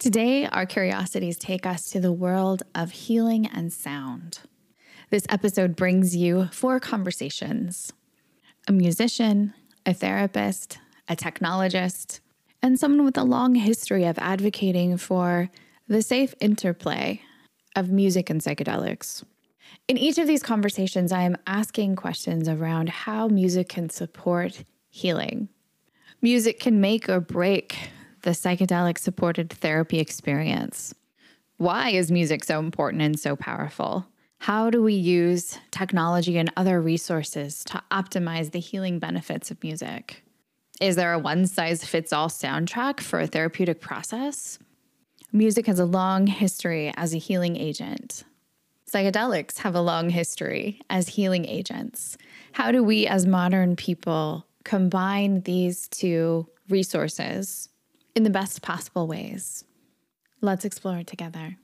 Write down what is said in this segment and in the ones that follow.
Today, our curiosities take us to the world of healing and sound. This episode brings you 4 conversations: a musician, a therapist, a technologist, and someone with a long history of advocating for the safe interplay of music and psychedelics. In each of these conversations, I am asking questions around how music can support healing. Music can make or break the psychedelic-supported therapy experience. Why is music so important and so powerful? How do we use technology and other resources to optimize the healing benefits of music? Is there a one-size-fits-all soundtrack for a therapeutic process? Music has a long history as a healing agent. Psychedelics have a long history as healing agents. How do we as modern people combine these 2 resources in the best possible ways? Let's explore it together.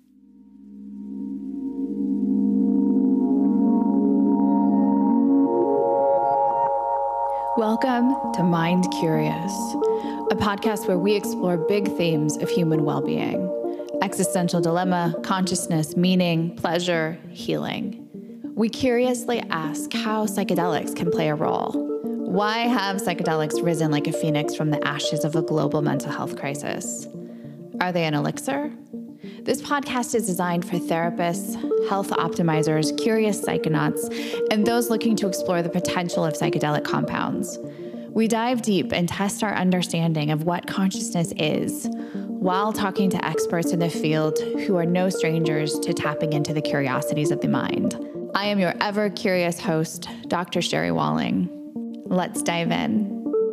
Welcome to Mind Curious, a podcast where we explore big themes of human well-being: existential dilemma, consciousness, meaning, pleasure, healing. We curiously ask how psychedelics can play a role. Why have psychedelics risen like a phoenix from the ashes of a global mental health crisis? Are they an elixir? This podcast is designed for therapists, health optimizers, curious psychonauts, and those looking to explore the potential of psychedelic compounds. We dive deep and test our understanding of what consciousness is, while talking to experts in the field who are no strangers to tapping into the curiosities of the mind. I am your ever-curious host, Dr. Sherry Walling. Let's dive in.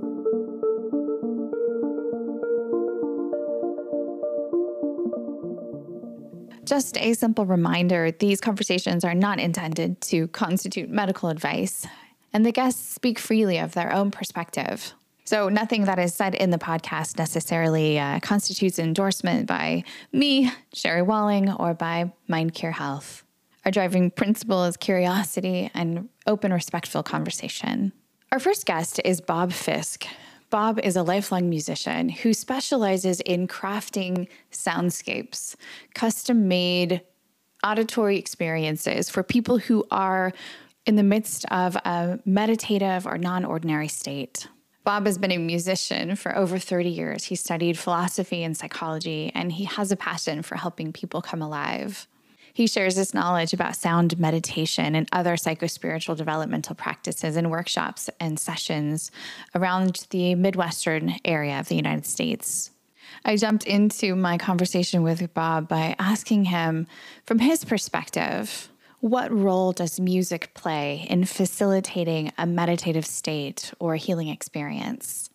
Just a simple reminder, these conversations are not intended to constitute medical advice, and the guests speak freely of their own perspective. So nothing that is said in the podcast necessarily constitutes endorsement by me, Sherry Walling, or by MindCure Health. Our driving principle is curiosity and open, respectful conversation. Our first guest is Bob Fisk. Bob is a lifelong musician who specializes in crafting soundscapes, custom-made auditory experiences for people who are in the midst of a meditative or non-ordinary state. Bob has been a musician for over 30 years. He studied philosophy and psychology, and he has a passion for helping people come alive. He shares this knowledge about sound meditation and other psychospiritual developmental practices in workshops and sessions around the Midwestern area of the United States. I jumped into my conversation with Bob by asking him, from his perspective, what role does music play in facilitating a meditative state or healing experience?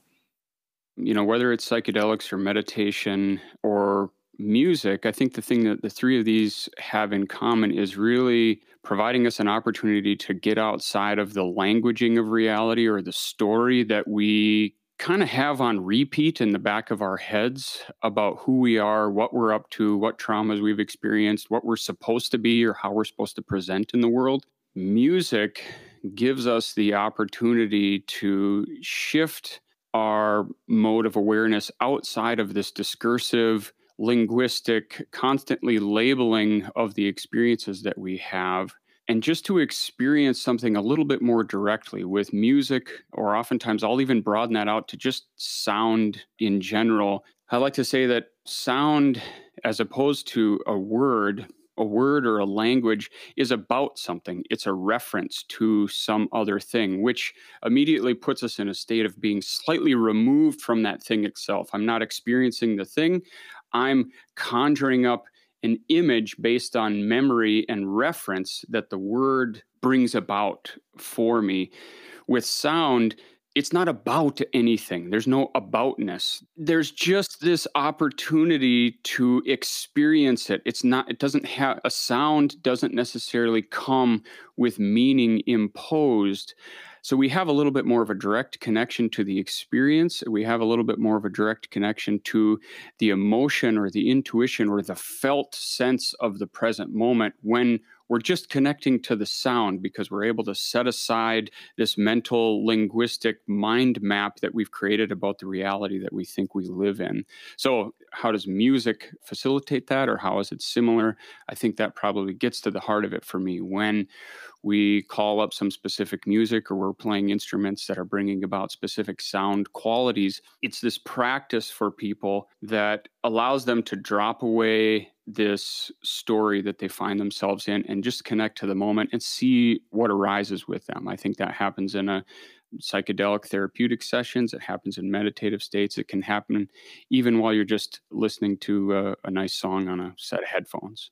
You know, whether it's psychedelics or meditation or music, I think the thing that the 3 of these have in common is really providing us an opportunity to get outside of the languaging of reality or the story that we kind of have on repeat in the back of our heads about who we are, what we're up to, what traumas we've experienced, what we're supposed to be or how we're supposed to present in the world. Music gives us the opportunity to shift our mode of awareness outside of this discursive, linguistic, constantly labeling of the experiences that we have, and just to experience something a little bit more directly with music, or oftentimes I'll even broaden that out to just sound in general. I like to say that sound, as opposed to a word or a language, is about something. It's a reference to some other thing, which immediately puts us in a state of being slightly removed from that thing itself. I'm not experiencing the thing. I'm conjuring up an image based on memory and reference that the word brings about for me. With sound, it's not about anything. There's no aboutness. There's just this opportunity to experience it. A sound doesn't necessarily come with meaning imposed. So we have a little bit more of a direct connection to the experience. We have a little bit more of a direct connection to the emotion or the intuition or the felt sense of the present moment when we're just connecting to the sound because we're able to set aside this mental linguistic mind map that we've created about the reality that we think we live in. So how does music facilitate that, or how is it similar? I think that probably gets to the heart of it for me. When we call up some specific music or we're playing instruments that are bringing about specific sound qualities, it's this practice for people that allows them to drop away this story that they find themselves in and just connect to the moment and see what arises with them. I think that happens in a psychedelic therapeutic sessions. It happens in meditative states. It can happen even while you're just listening to a nice song on a set of headphones.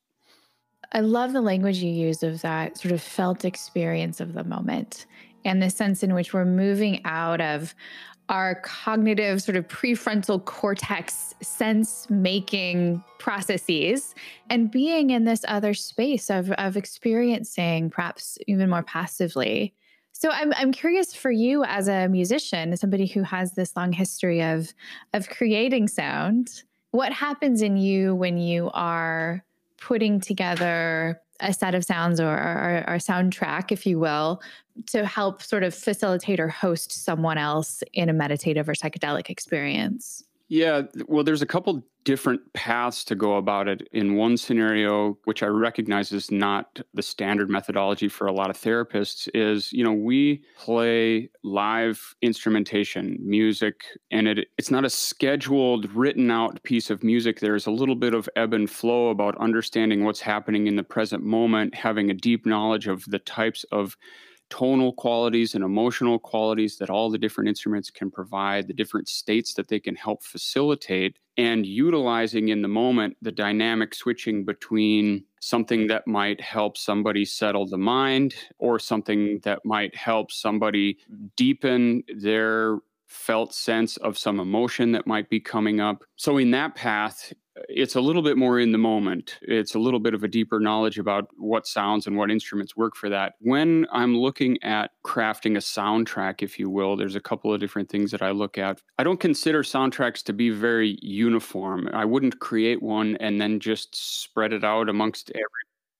I love the language you use of that sort of felt experience of the moment and the sense in which we're moving out of our cognitive sort of prefrontal cortex sense-making processes and being in this other space of experiencing perhaps even more passively. So I'm curious for you as a musician, as somebody who has this long history of creating sound, what happens in you when you are putting together a set of sounds or a soundtrack, if you will, to help sort of facilitate or host someone else in a meditative or psychedelic experience? Yeah, well, there's a couple different paths to go about it. In one scenario, which I recognize is not the standard methodology for a lot of therapists, is, we play live instrumentation, music, and it's not a scheduled, written out piece of music. There's a little bit of ebb and flow about understanding what's happening in the present moment, having a deep knowledge of the types of tonal qualities and emotional qualities that all the different instruments can provide, the different states that they can help facilitate, and utilizing in the moment the dynamic switching between something that might help somebody settle the mind or something that might help somebody deepen their felt sense of some emotion that might be coming up. So in that path, it's a little bit more in the moment. It's a little bit of a deeper knowledge about what sounds and what instruments work for that. When I'm looking at crafting a soundtrack, if you will, there's a couple of different things that I look at. I don't consider soundtracks to be very uniform. I wouldn't create one and then just spread it out amongst every.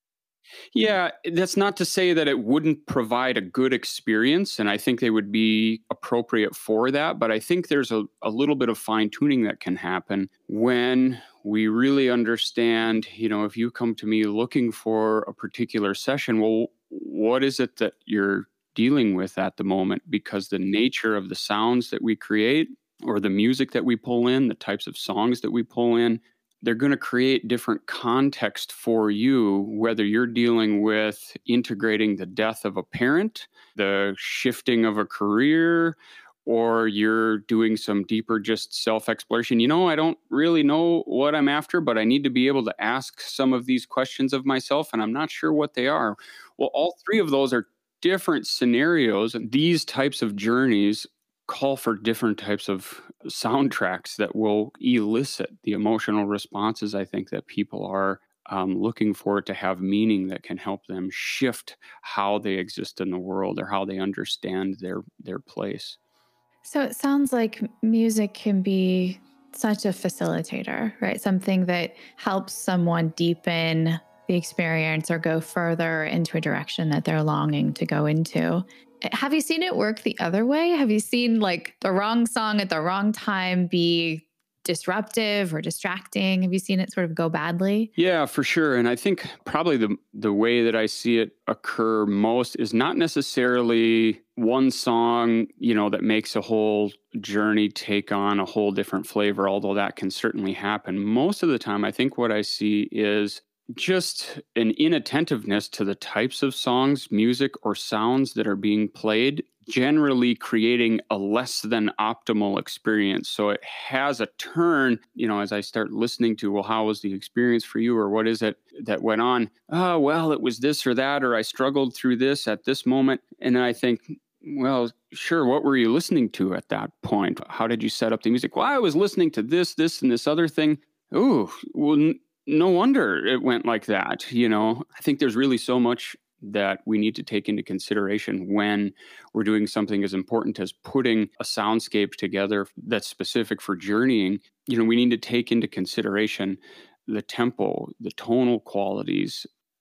Yeah, that's not to say that it wouldn't provide a good experience, and I think they would be appropriate for that. But I think there's a little bit of fine tuning that can happen when we really understand, if you come to me looking for a particular session, well, what is it that you're dealing with at the moment? Because the nature of the sounds that we create or the music that we pull in, the types of songs that we pull in, they're going to create different context for you, whether you're dealing with integrating the death of a parent, the shifting of a career, or you're doing some deeper just self-exploration. I don't really know what I'm after, but I need to be able to ask some of these questions of myself, and I'm not sure what they are. Well, all three of those are different scenarios, and these types of journeys call for different types of soundtracks that will elicit the emotional responses, I think, that people are looking for to have meaning that can help them shift how they exist in the world or how they understand their place. So it sounds like music can be such a facilitator, right? Something that helps someone deepen the experience or go further into a direction that they're longing to go into. Have you seen it work the other way? Have you seen like the wrong song at the wrong time be disruptive or distracting? Have you seen it sort of go badly? Yeah, for sure. And I think probably the way that I see it occur most is not necessarily one song, that makes a whole journey take on a whole different flavor, although that can certainly happen. Most of the time, I think what I see is just an inattentiveness to the types of songs, music, or sounds that are being played, generally creating a less than optimal experience. So it has a turn, as I start listening to, well, how was the experience for you? Or what is it that went on? Oh, well, it was this or that, or I struggled through this at this moment. And then I think, well, sure, what were you listening to at that point? How did you set up the music? Well, I was listening to this, and this other thing. Ooh, well, no wonder it went like that. I think there's really so much that we need to take into consideration when we're doing something as important as putting a soundscape together that's specific for journeying. We need to take into consideration the tempo, the tonal qualities,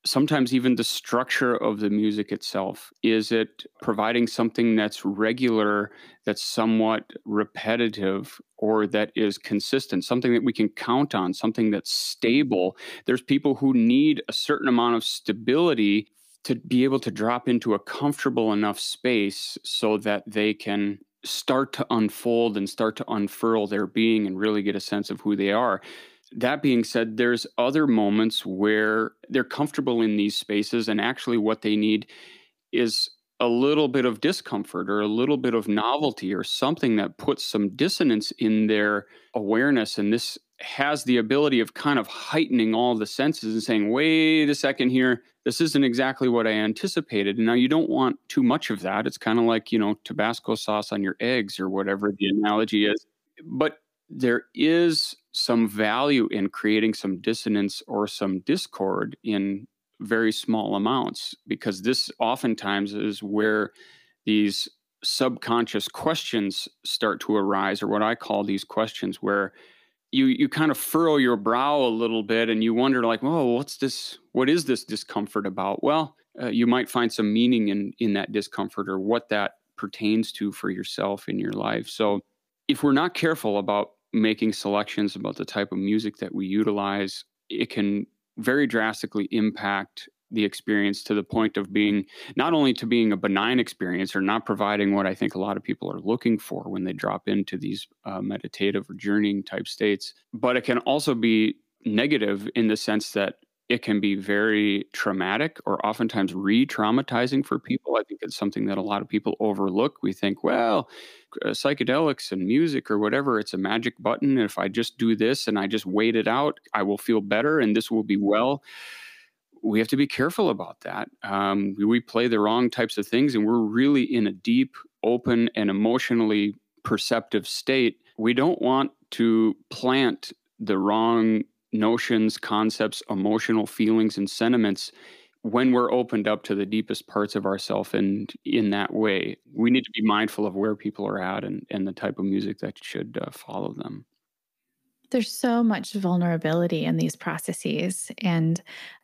sometimes even the structure of the music itself. Is it providing something that's regular, that's somewhat repetitive, or that is consistent, something that we can count on, something that's stable? There's people who need a certain amount of stability to be able to drop into a comfortable enough space so that they can start to unfold and start to unfurl their being and really get a sense of who they are. That being said, there's other moments where they're comfortable in these spaces, and actually what they need is a little bit of discomfort or a little bit of novelty or something that puts some dissonance in their awareness. And this has the ability of kind of heightening all the senses and saying, wait a second here, this isn't exactly what I anticipated. And now you don't want too much of that. It's kind of like, Tabasco sauce on your eggs or whatever the analogy is. But there is some value in creating some dissonance or some discord in very small amounts, because this oftentimes is where these subconscious questions start to arise, or what I call these questions, where you kind of furrow your brow a little bit and you wonder, like, oh, what's this? What is this discomfort about? Well, you might find some meaning in that discomfort, or what that pertains to for yourself in your life. So if we're not careful about making selections about the type of music that we utilize, it can very drastically impact the experience, to the point of being not only to being a benign experience or not providing what I think a lot of people are looking for when they drop into these meditative or journeying type states, but it can also be negative in the sense that it can be very traumatic or oftentimes re-traumatizing for people. I think it's something that a lot of people overlook. We think, well, psychedelics and music or whatever, it's a magic button. If I just do this and I just wait it out, I will feel better and this will be well. We have to be careful about that. We play the wrong types of things, and we're really in a deep, open, and emotionally perceptive state. We don't want to plant the wrong notions, concepts, emotional feelings, and sentiments when we're opened up to the deepest parts of ourselves. And in that way, we need to be mindful of where people are at and the type of music that should follow them. There's so much vulnerability in these processes, and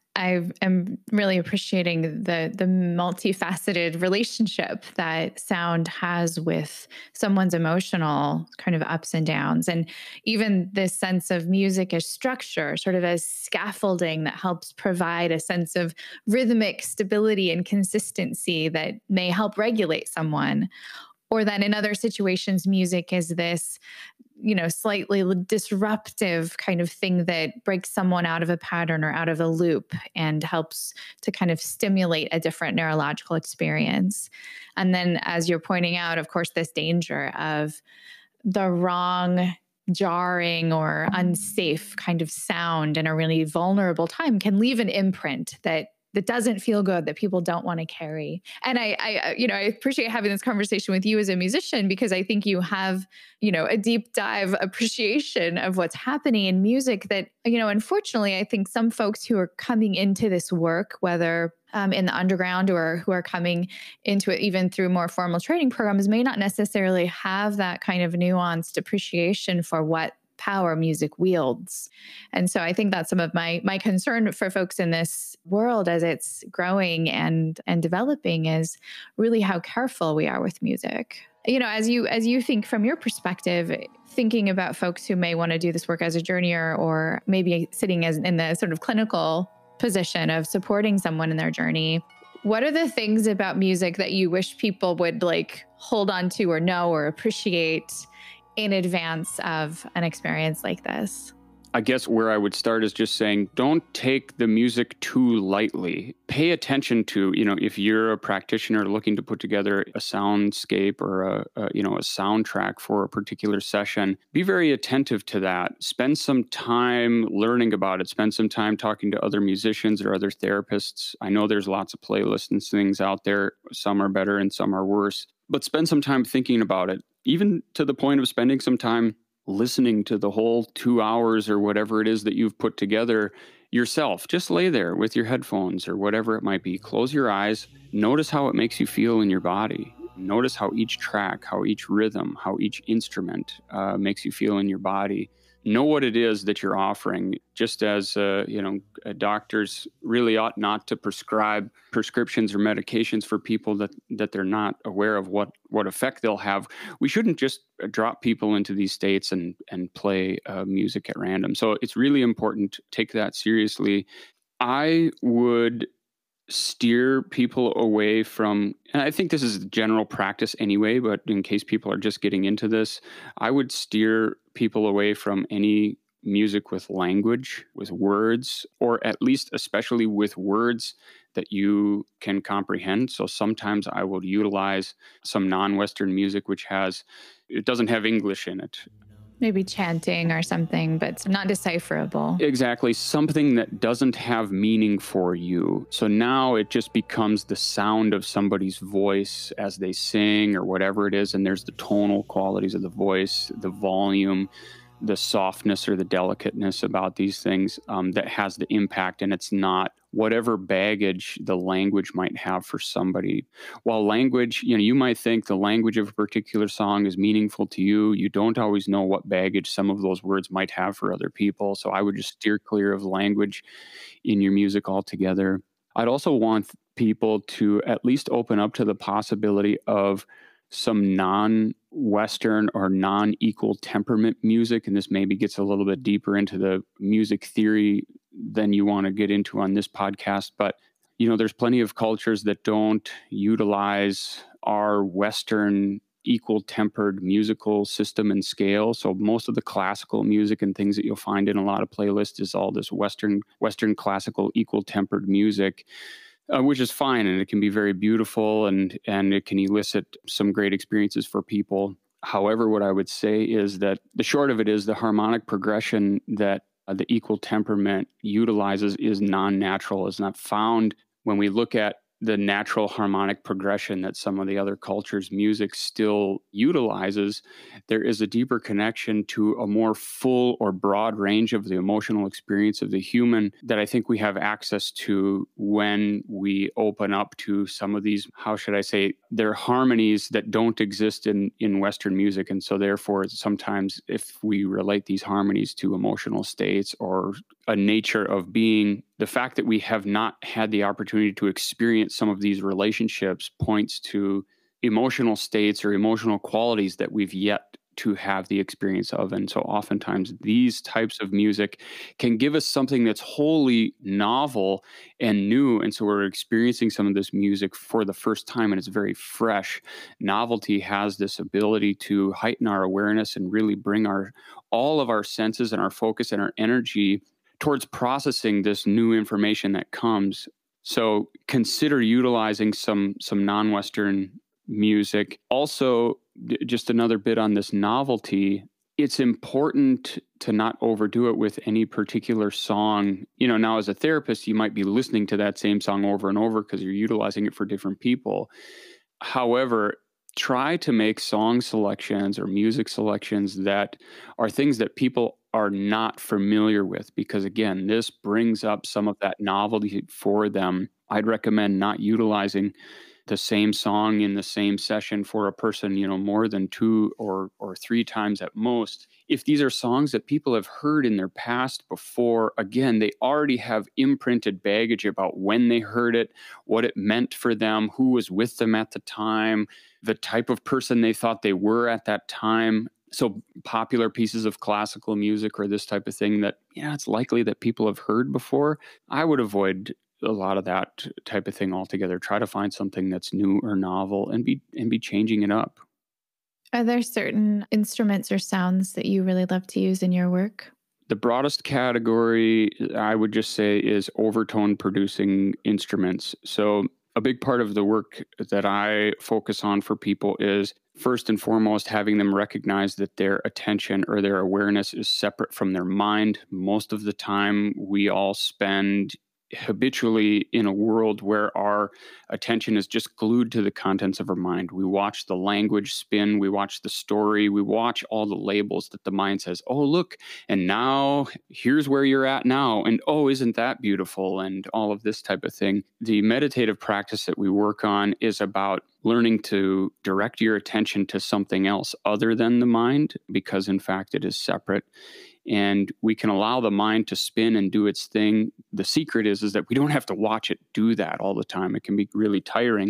I am really appreciating the multifaceted relationship that sound has with someone's emotional kind of ups and downs. And even this sense of music as structure, sort of as scaffolding that helps provide a sense of rhythmic stability and consistency that may help regulate someone. Or that in other situations, music is this, slightly disruptive kind of thing that breaks someone out of a pattern or out of a loop and helps to kind of stimulate a different neurological experience. And then, as you're pointing out, of course, this danger of the wrong, jarring or unsafe kind of sound in a really vulnerable time can leave an imprint that doesn't feel good, that people don't want to carry. And I appreciate having this conversation with you as a musician, because I think you have, a deep dive appreciation of what's happening in music that, unfortunately, I think some folks who are coming into this work, whether in the underground or who are coming into it even through more formal training programs, may not necessarily have that kind of nuanced appreciation for what power music wields. And so I think that's some of my concern for folks in this world as it's growing and developing, is really how careful we are with music. As you think from your perspective, thinking about folks who may want to do this work as a journeyer, or maybe sitting as in the sort of clinical position of supporting someone in their journey, what are the things about music that you wish people would hold on to or know or appreciate in advance of an experience like this? I guess where I would start is just saying, don't take the music too lightly. Pay attention to, if you're a practitioner looking to put together a soundscape or a soundtrack for a particular session, be very attentive to that. Spend some time learning about it. Spend some time talking to other musicians or other therapists. I know there's lots of playlists and things out there. Some are better and some are worse. But spend some time thinking about it, even to the point of spending some time listening to the whole 2 hours or whatever it is that you've put together yourself. Just lay there with your headphones or whatever it might be. Close your eyes. Notice how it makes you feel in your body. Notice how each track, how each rhythm, how each instrument makes you feel in your body. know what it is that you're offering. Just as, doctors really ought not to prescribe prescriptions or medications for people that they're not aware of what effect they'll have. We shouldn't just drop people into these states and play music at random. So it's really important to take that seriously. I would steer people away from, and I think this is general practice anyway, but in case people are just getting into this, I would steer people away from any music with language, with words, or at least especially with words that you can comprehend. So sometimes I will utilize some non-Western music it doesn't have English in it. Maybe chanting or something, but it's not decipherable. Exactly. Something that doesn't have meaning for you. So now it just becomes the sound of somebody's voice as they sing or whatever it is. And there's the tonal qualities of the voice, the volume, the softness or the delicateness about these things that has the impact. And it's not whatever baggage the language might have for somebody. While language, you might think the language of a particular song is meaningful to you. You don't always know what baggage some of those words might have for other people. So I would just steer clear of language in your music altogether. I'd also want people to at least open up to the possibility of some non-Western or non-equal temperament music. And this maybe gets a little bit deeper into the music theory than you want to get into on this podcast. But, there's plenty of cultures that don't utilize our Western equal tempered musical system and scale. So most of the classical music and things that you'll find in a lot of playlists is all this Western classical equal tempered music. Which is fine, and it can be very beautiful, and it can elicit some great experiences for people. However, what I would say is that the short of it is the harmonic progression that the equal temperament utilizes is non-natural, is not found when we look at the natural harmonic progression that some of the other cultures' music still utilizes. There is a deeper connection to a more full or broad range of the emotional experience of the human that I think we have access to when we open up to some of these, how should I say, they're harmonies that don't exist in Western music. And so therefore, sometimes if we relate these harmonies to emotional states or a nature of being, the fact that we have not had the opportunity to experience some of these relationships points to emotional states or emotional qualities that we've yet to have the experience of. And so oftentimes these types of music can give us something that's wholly novel and new. And so we're experiencing some of this music for the first time, and it's very fresh. Novelty has this ability to heighten our awareness and really bring all of our senses and our focus and our energy towards processing this new information that comes. So consider utilizing some non-Western music. Also, just another bit on this novelty, it's important to not overdo it with any particular song. Now as a therapist, you might be listening to that same song over and over because you're utilizing it for different people. However, try to make song selections or music selections that are things that people are not familiar with, because again, this brings up some of that novelty for them. I'd recommend not utilizing the same song in the same session for a person, more than 2 or 3 times at most. If these are songs that people have heard in their past before, again, they already have imprinted baggage about when they heard it, what it meant for them, who was with them at the time, the type of person they thought they were at that time. So popular pieces of classical music or this type of thing that, it's likely that people have heard before, I would avoid a lot of that type of thing altogether. Try to find something that's new or novel and be changing it up. Are there certain instruments or sounds that you really love to use in your work? The broadest category, I would just say, is overtone producing instruments. So a big part of the work that I focus on for people is first and foremost having them recognize that their attention or their awareness is separate from their mind. Most of the time, we all spend habitually in a world where our attention is just glued to the contents of our mind. We watch the language spin, we watch the story, we watch all the labels that the mind says, oh, look, and now here's where you're at now, and oh, isn't that beautiful, and all of this type of thing. The meditative practice that we work on is about learning to direct your attention to something else other than the mind, because in fact it is separate. and we can allow the mind to spin and do its thing. The secret is that we don't have to watch it do that all the time. It can be really tiring.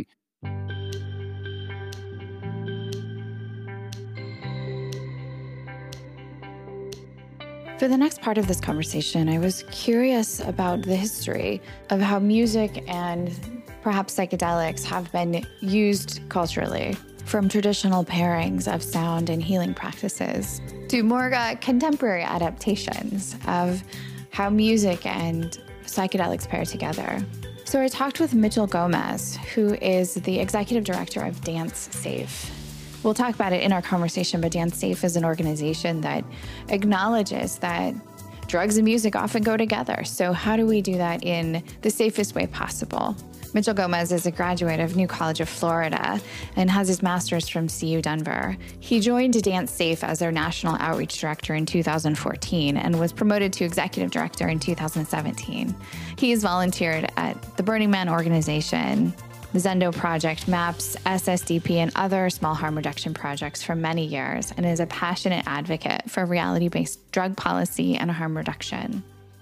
For the next part of this conversation, I was curious about the history of how music and perhaps psychedelics have been used culturally, from traditional pairings of sound and healing practices to more contemporary adaptations of how music and psychedelics pair together. So I talked with Mitchell Gomez, who is the executive director of Dance Safe. We'll talk about it in our conversation, but Dance Safe is an organization that acknowledges that drugs and music often go together. So how do we do that in the safest way possible? Mitchell Gomez is a graduate of New College of Florida and has his master's from CU Denver. He joined Dance Safe as their national outreach director in 2014 and was promoted to executive director in 2017. He has volunteered at the Burning Man organization, the Zendo Project, MAPS, SSDP, and other small harm reduction projects for many years, and is a passionate advocate for reality-based drug policy and harm reduction.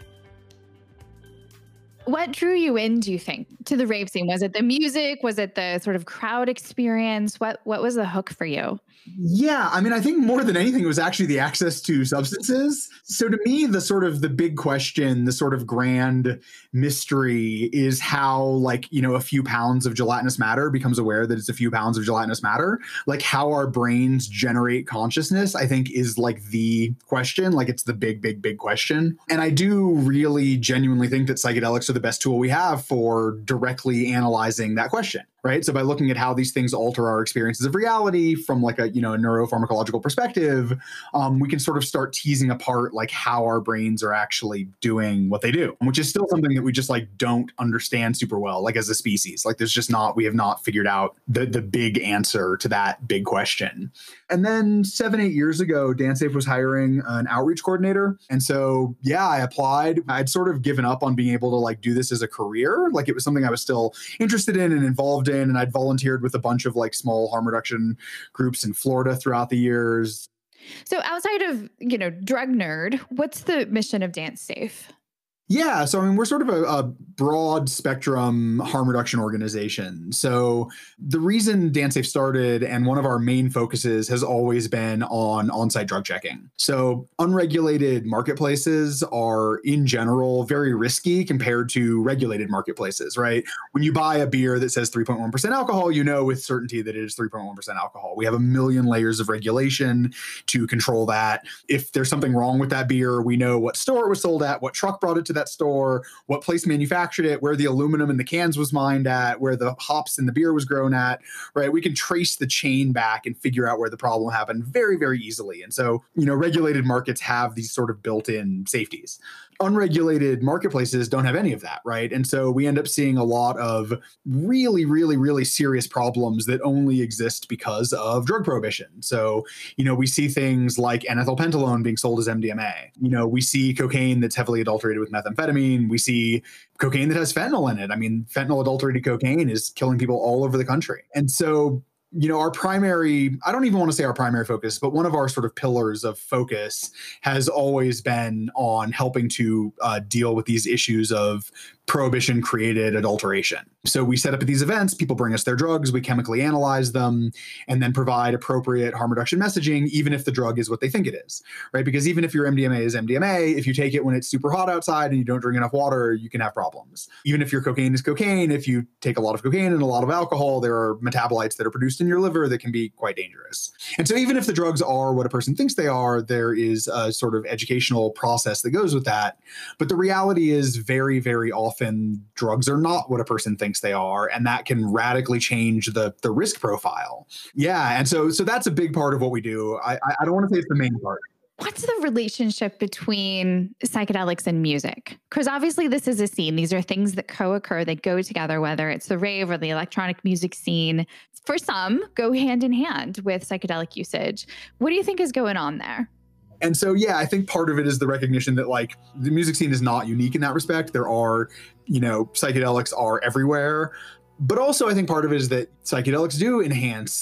What drew you in, do you think, to the rave scene? Was it the music? Was it the sort of crowd experience? What was the hook for you? Yeah, I mean, I think more than anything, it was actually the access to substances. So to me, the big question, the sort of grand mystery is how, like, a few pounds of gelatinous matter becomes aware that it's a few pounds of gelatinous matter. Like, how our brains generate consciousness, I think, is like the question. Like, it's the big, big, big question. And I do really genuinely think that psychedelics are the best tool we have for directly analyzing that question. Right. So by looking at how these things alter our experiences of reality from like a neuropharmacological perspective, we can sort of start teasing apart like how our brains are actually doing what they do, which is still something that we just like don't understand super well, like as a species. Like we have not figured out the big answer to that big question. And then 7-8 years ago, Dance Safe was hiring an outreach coordinator. And so, yeah, I applied. I'd sort of given up on being able to like do this as a career. Like it was something I was still interested in and involved in. And I'd volunteered with a bunch of like small harm reduction groups in Florida throughout the years. So outside of, Drug Nerd, what's the mission of Dance Safe? Yeah. So, I mean, we're sort of a broad spectrum harm reduction organization. So the reason Dance Safe started and one of our main focuses has always been on on-site drug checking. So unregulated marketplaces are in general very risky compared to regulated marketplaces, right? When you buy a beer that says 3.1% alcohol, you know with certainty that it is 3.1% alcohol. We have a million layers of regulation to control that. If there's something wrong with that beer, we know what store it was sold at, what truck brought it to that store, what place manufactured it, where the aluminum in the cans was mined at, where the hops in the beer was grown at, right? We can trace the chain back and figure out where the problem happened very, very easily. And so, regulated markets have these sort of built-in safeties. Unregulated marketplaces don't have any of that, right? And so we end up seeing a lot of really, really, really serious problems that only exist because of drug prohibition. So, we see things like N-ethylpentylone being sold as MDMA. We see cocaine that's heavily adulterated with methamphetamine. We see cocaine that has fentanyl in it. I mean, fentanyl adulterated cocaine is killing people all over the country. And so, our primary, I don't even want to say our primary focus, but one of our sort of pillars of focus has always been on helping to deal with these issues of prohibition created adulteration. So we set up at these events, people bring us their drugs, we chemically analyze them, and then provide appropriate harm reduction messaging, even if the drug is what they think it is, right? Because even if your MDMA is MDMA, if you take it when it's super hot outside and you don't drink enough water, you can have problems. Even if your cocaine is cocaine, if you take a lot of cocaine and a lot of alcohol, there are metabolites that are produced in your liver that can be quite dangerous. And so even if the drugs are what a person thinks they are, there is a sort of educational process that goes with that. But the reality is very, very often drugs are not what a person thinks they are, and that can radically change the risk profile. Yeah, and so that's a big part of what we do. I don't want to say it's the main part. What's the relationship between psychedelics and music? Because obviously this is a scene. These are things that co-occur, that go together, whether it's the rave or the electronic music scene. For some, go hand in hand with psychedelic usage. What do you think is going on there? And so, yeah, I think part of it is the recognition that like the music scene is not unique in that respect. There are, psychedelics are everywhere. But also I think part of it is that psychedelics do enhance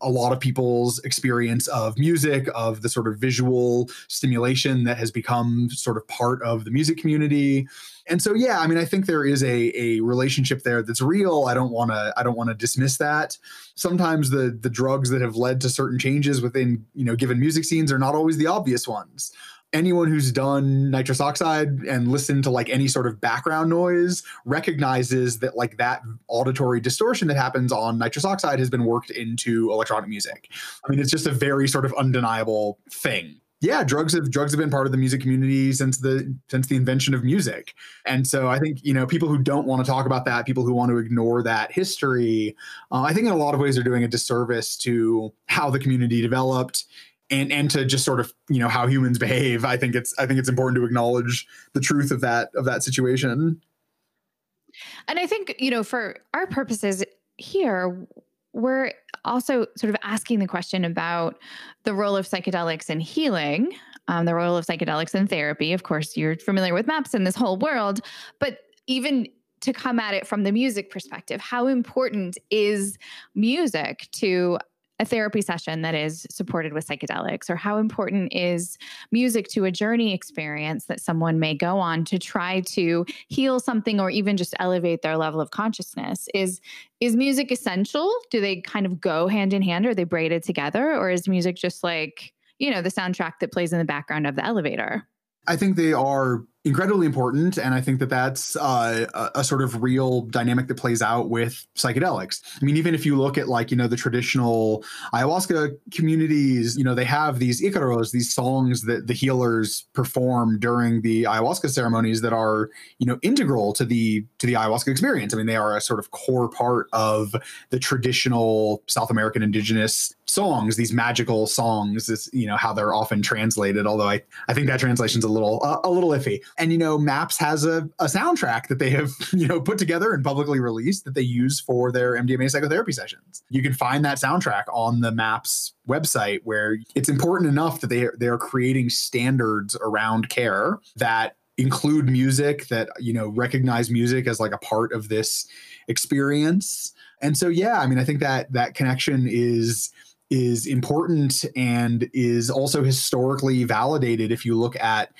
a lot of people's experience of music, of the sort of visual stimulation that has become sort of part of the music community. And so, yeah, I mean, I think there is a relationship there that's real. I don't want to dismiss that. Sometimes the drugs that have led to certain changes within, given music scenes are not always the obvious ones. Anyone who's done nitrous oxide and listened to like any sort of background noise recognizes that like that auditory distortion that happens on nitrous oxide has been worked into electronic music. I mean, it's just a very sort of undeniable thing. Yeah, drugs have been part of the music community since the invention of music. And so I think, people who don't want to talk about that, people who want to ignore that history, I think in a lot of ways are doing a disservice to how the community developed and to just sort of, how humans behave. I think it's important to acknowledge the truth of that situation. And I think, for our purposes here, we're also sort of asking the question about the role of psychedelics in healing, the role of psychedelics in therapy. Of course, you're familiar with MAPS and this whole world, but even to come at it from the music perspective, how important is music to a therapy session that is supported with psychedelics? Or how important is music to a journey experience that someone may go on to try to heal something or even just elevate their level of consciousness? Is music essential? Do they kind of go hand in hand? Are they braided together? Or is music just like, the soundtrack that plays in the background of the elevator? I think they are incredibly important. And I think that that's a sort of real dynamic that plays out with psychedelics. I mean, even if you look at like, the traditional ayahuasca communities, they have these icaros, these songs that the healers perform during the ayahuasca ceremonies that are, integral to the ayahuasca experience. I mean, they are a sort of core part of the traditional South American indigenous songs, these magical songs, is, how they're often translated. Although I think that translation's a little iffy. And, MAPS has a soundtrack that they have, put together and publicly released that they use for their MDMA psychotherapy sessions. You can find that soundtrack on the MAPS website, where it's important enough that they are creating standards around care that include music, that, recognize music as like a part of this experience. And so, yeah, I mean, I think that connection is important and is also historically validated. If you look at,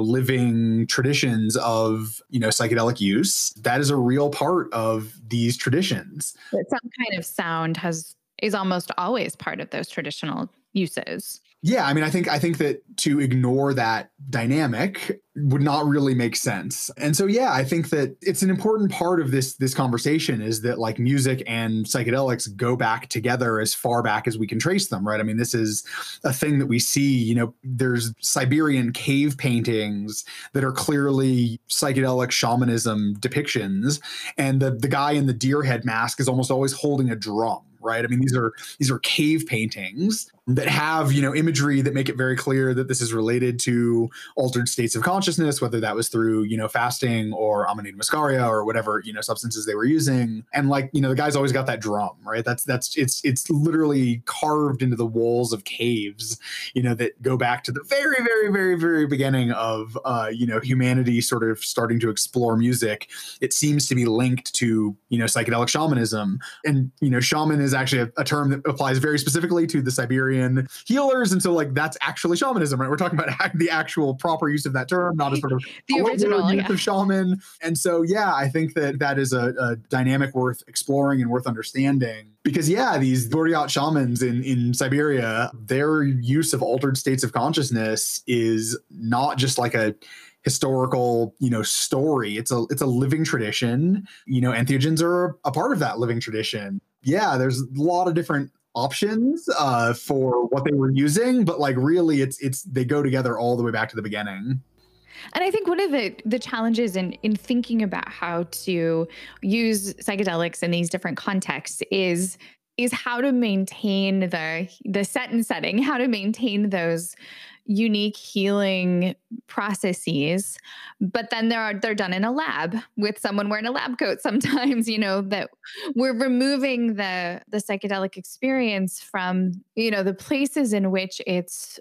living traditions of, psychedelic use, that is a real part of these traditions. But some kind of sound is almost always part of those traditional uses. Yeah, I mean, I think that to ignore that dynamic would not really make sense. And so, yeah, I think that it's an important part of this conversation is that like music and psychedelics go back together as far back as we can trace them, right? I mean, this is a thing that we see, there's Siberian cave paintings that are clearly psychedelic shamanism depictions. And the guy in the deer head mask is almost always holding a drum. Right. I mean, these are cave paintings that have, imagery that make it very clear that this is related to altered states of consciousness, whether that was through, fasting or Amanita muscaria or whatever, substances they were using. And like, the guy's always got that drum, right? It's literally carved into the walls of caves, that go back to the very, very, very, very beginning of, humanity sort of starting to explore music. It seems to be linked to, psychedelic shamanism. And, shaman is actually a term that applies very specifically to the Siberian healers. And so like, that's actually shamanism, right? We're talking about the actual proper use of that term, not a sort of the original use of shaman. And so, yeah, I think that is a dynamic worth exploring and worth understanding. Because, yeah, these Buryat shamans in Siberia, their use of altered states of consciousness is not just like a historical, story. It's a living tradition. Entheogens are a part of that living tradition. Yeah, there's a lot of different options for what they were using, but like really it's they go together all the way back to the beginning. And I think one of the challenges in thinking about how to use psychedelics in these different contexts is how to maintain the set and setting, how to maintain those unique healing processes, but then they're done in a lab with someone wearing a lab coat sometimes, that we're removing the psychedelic experience from, the places in which it's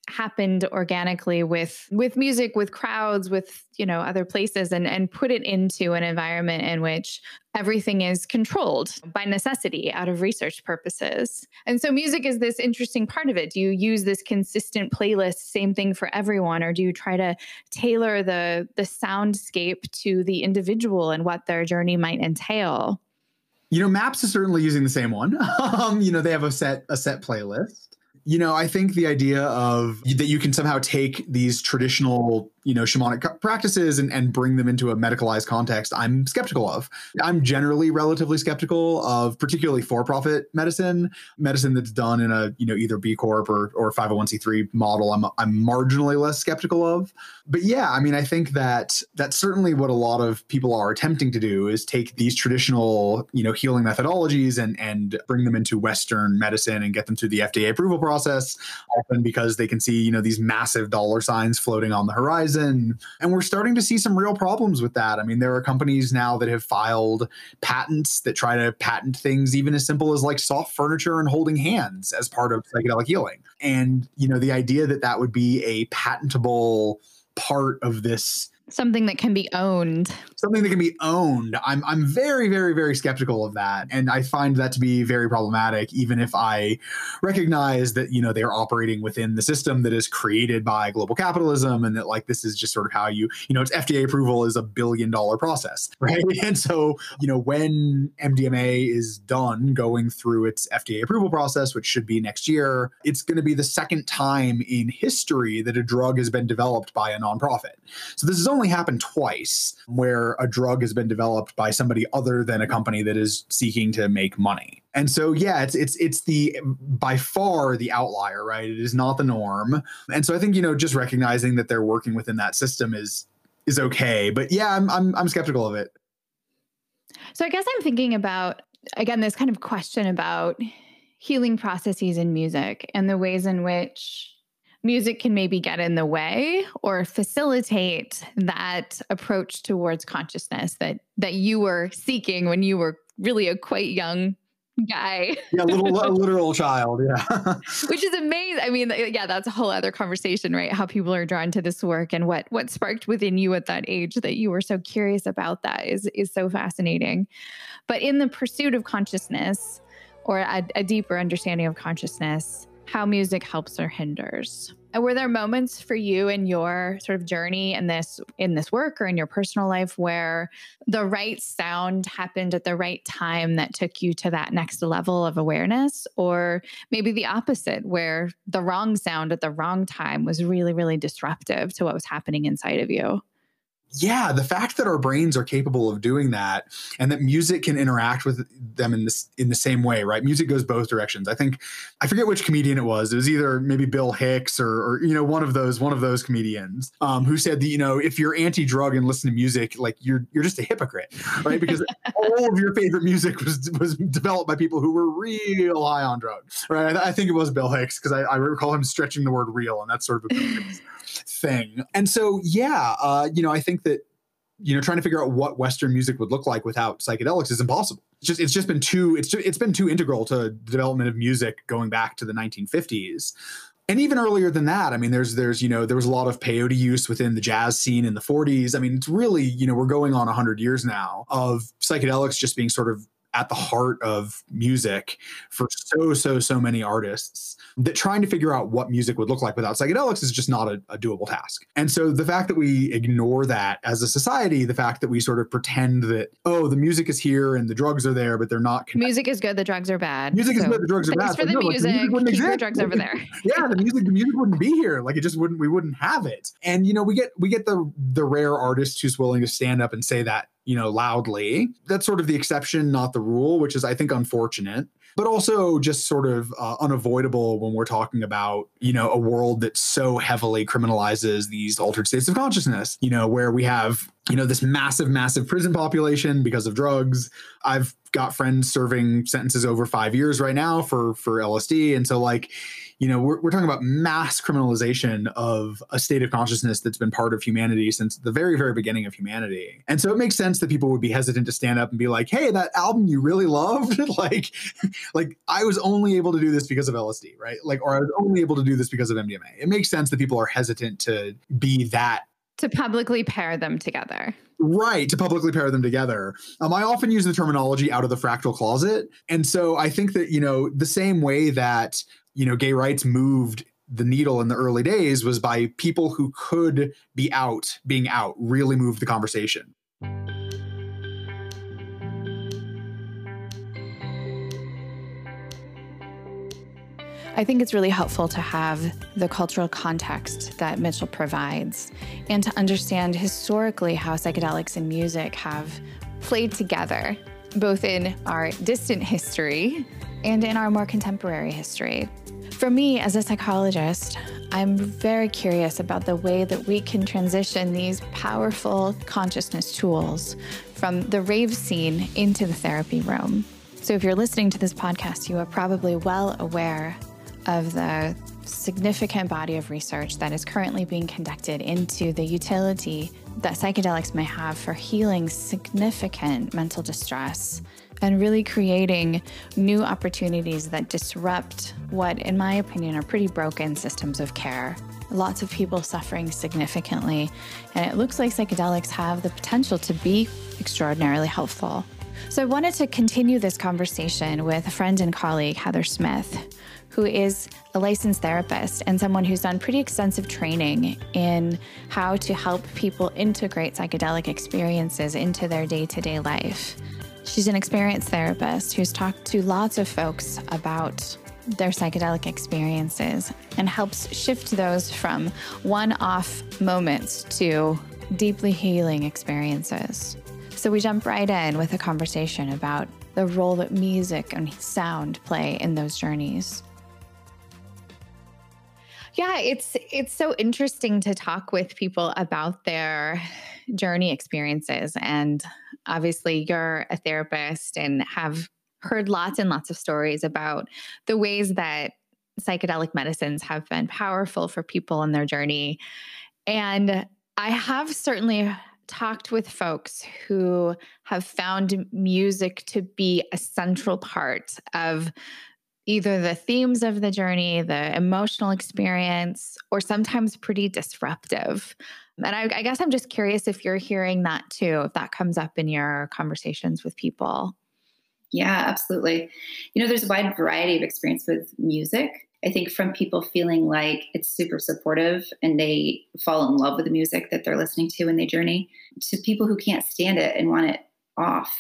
happened organically with music, with crowds, with, other places, and put it into an environment in which everything is controlled by necessity out of research purposes. And so music is this interesting part of it. Do you use this consistent playlist, same thing for everyone, or do you try to tailor the soundscape to the individual and what their journey might entail? Maps is certainly using the same one. They have a set playlist. I think the idea of that you can somehow take these traditional, shamanic practices and bring them into a medicalized context, I'm skeptical of. I'm generally relatively skeptical of particularly for-profit medicine that's done in a, either B Corp or 501c3 model. I'm marginally less skeptical of. But yeah, I think that's certainly what a lot of people are attempting to do, is take these traditional, healing methodologies and bring them into Western medicine and get them through the FDA approval process, often because they can see, these massive dollar signs floating on the horizon. And we're starting to see some real problems with that. There are companies now that have filed patents that try to patent things even as simple as like soft furniture and holding hands as part of psychedelic healing. And, the idea that would be a patentable part of this, something that can be owned. I'm very, very, very skeptical of that. And I find that to be very problematic, even if I recognize that, they're operating within the system that is created by global capitalism, and that like, this is just sort of how it's FDA approval is $1 billion process, right? And so, when MDMA is done going through its FDA approval process, which should be next year, it's going to be the second time in history that a drug has been developed by a nonprofit. So this is only happened twice where a drug has been developed by somebody other than a company that is seeking to make money. And so, yeah, it's the by far the outlier, right? It is not the norm. And so I think, just recognizing that they're working within that system is okay. But yeah, I'm skeptical of it. So I guess I'm thinking about, again, this kind of question about healing processes in music and the ways in which music can maybe get in the way or facilitate that approach towards consciousness that you were seeking when you were really a quite young guy. Yeah, a literal child. Yeah. Which is amazing. Yeah, that's a whole other conversation, right? How people are drawn to this work and what sparked within you at that age that you were so curious about that is so fascinating. But in the pursuit of consciousness or a deeper understanding of consciousness, how music helps or hinders. And were there moments for you in your sort of journey in this work or in your personal life where the right sound happened at the right time that took you to that next level of awareness? Or maybe the opposite, where the wrong sound at the wrong time was really, really disruptive to what was happening inside of you? Yeah, the fact that our brains are capable of doing that and that music can interact with them in the same way, right? Music goes both directions. I forget which comedian it was. It was either maybe Bill Hicks or one of those comedians who said that, if you're anti-drug and listen to music, like you're just a hypocrite, right? Because all of your favorite music was developed by people who were real high on drugs, right? I think it was Bill Hicks because I recall him stretching the word real, and that's sort of a thing. And so, yeah, I think that, trying to figure out what Western music would look like without psychedelics is impossible. It's been too integral to the development of music going back to the 1950s. And even earlier than that, there was a lot of peyote use within the jazz scene in the 40s. It's really, we're going on 100 years now of psychedelics just being sort of at the heart of music for so many artists, that trying to figure out what music would look like without psychedelics is just not a doable task. And so the fact that we ignore that as a society, the fact that we sort of pretend that, the music is here and the drugs are there, but they're not connected. Music is good, the drugs are bad. Music is good, the drugs are bad. For the music, keep your drugs over there. Yeah, the music wouldn't be here. Like we wouldn't have it. And we get the rare artist who's willing to stand up and say that, loudly. That's sort of the exception, not the rule, which is, I think, unfortunate, but also just sort of unavoidable when we're talking about, a world that so heavily criminalizes these altered states of consciousness, where we have, this massive prison population because of drugs. I've got friends serving sentences over 5 years right now for LSD. And so we're talking about mass criminalization of a state of consciousness that's been part of humanity since the very, very beginning of humanity. And so it makes sense that people would be hesitant to stand up and be like, hey, that album you really loved, like I was only able to do this because of LSD, right? Like, or I was only able to do this because of MDMA. It makes sense that people are hesitant to be that. To publicly pair them together. Right, to publicly pair them together. I often use the terminology out of the fractal closet. And so I think that, the same way that, gay rights moved the needle in the early days was by people who could be out, being out, really moved the conversation. I think it's really helpful to have the cultural context that Mitchell provides and to understand historically how psychedelics and music have played together, both in our distant history and in our more contemporary history. For me, as a psychologist, I'm very curious about the way that we can transition these powerful consciousness tools from the rave scene into the therapy room. So if you're listening to this podcast, you are probably well aware of the significant body of research that is currently being conducted into the utility that psychedelics may have for healing significant mental distress and really creating new opportunities that disrupt what, in my opinion, are pretty broken systems of care. Lots of people suffering significantly, and it looks like psychedelics have the potential to be extraordinarily helpful. So I wanted to continue this conversation with a friend and colleague, Heather Smith, who is a licensed therapist and someone who's done pretty extensive training in how to help people integrate psychedelic experiences into their day-to-day life. She's an experienced therapist who's talked to lots of folks about their psychedelic experiences and helps shift those from one-off moments to deeply healing experiences. So we jump right in with a conversation about the role that music and sound play in those journeys. Yeah, it's so interesting to talk with people about their journey experiences. And obviously you're a therapist and have heard lots and lots of stories about the ways that psychedelic medicines have been powerful for people in their journey. And I have certainly talked with folks who have found music to be a central part of either the themes of the journey, the emotional experience, or sometimes pretty disruptive. And I guess I'm just curious if you're hearing that too, if that comes up in your conversations with people. Yeah, absolutely. There's a wide variety of experience with music. I think from people feeling like it's super supportive and they fall in love with the music that they're listening to in their journey, to people who can't stand it and want it off.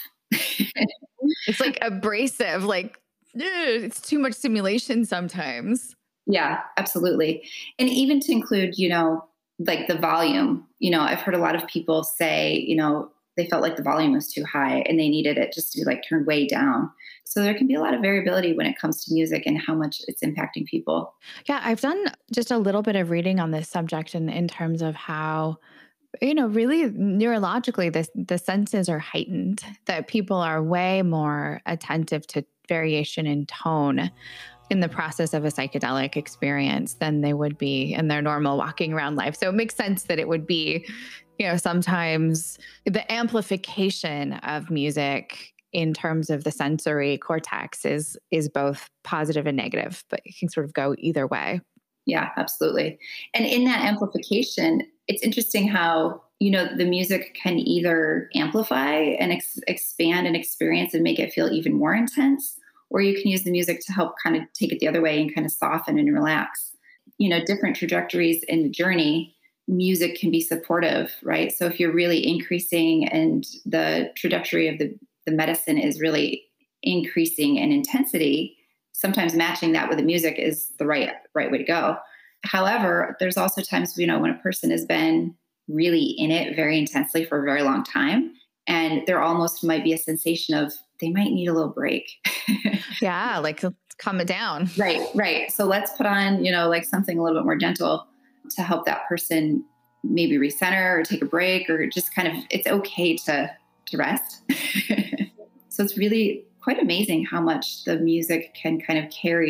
It's like abrasive, like, it's too much stimulation sometimes. Yeah, absolutely. And even to include, like the volume, I've heard a lot of people say, they felt like the volume was too high and they needed it just to be like turned way down. So there can be a lot of variability when it comes to music and how much it's impacting people. Yeah, I've done just a little bit of reading on this subject in terms of how, really neurologically, the senses are heightened, that people are way more attentive to variation in tone in the process of a psychedelic experience than they would be in their normal walking around life. So it makes sense that it would be, sometimes the amplification of music in terms of the sensory cortex is both positive and negative, but it can sort of go either way. Yeah, absolutely. And in that amplification, it's interesting how, the music can either amplify and expand an experience and make it feel even more intense, or you can use the music to help kind of take it the other way and kind of soften and relax. Different trajectories in the journey, music can be supportive, right? So if you're really increasing and the trajectory of the medicine is really increasing in intensity, sometimes matching that with the music is the right way to go. However, there's also times, when a person has been really in it very intensely for a very long time, and there almost might be a sensation of they might need a little break. Yeah, like calm it down. Right. So let's put on, like something a little bit more gentle to help that person maybe recenter or take a break, or just kind of, it's okay to rest. So it's really quite amazing how much the music can kind of carry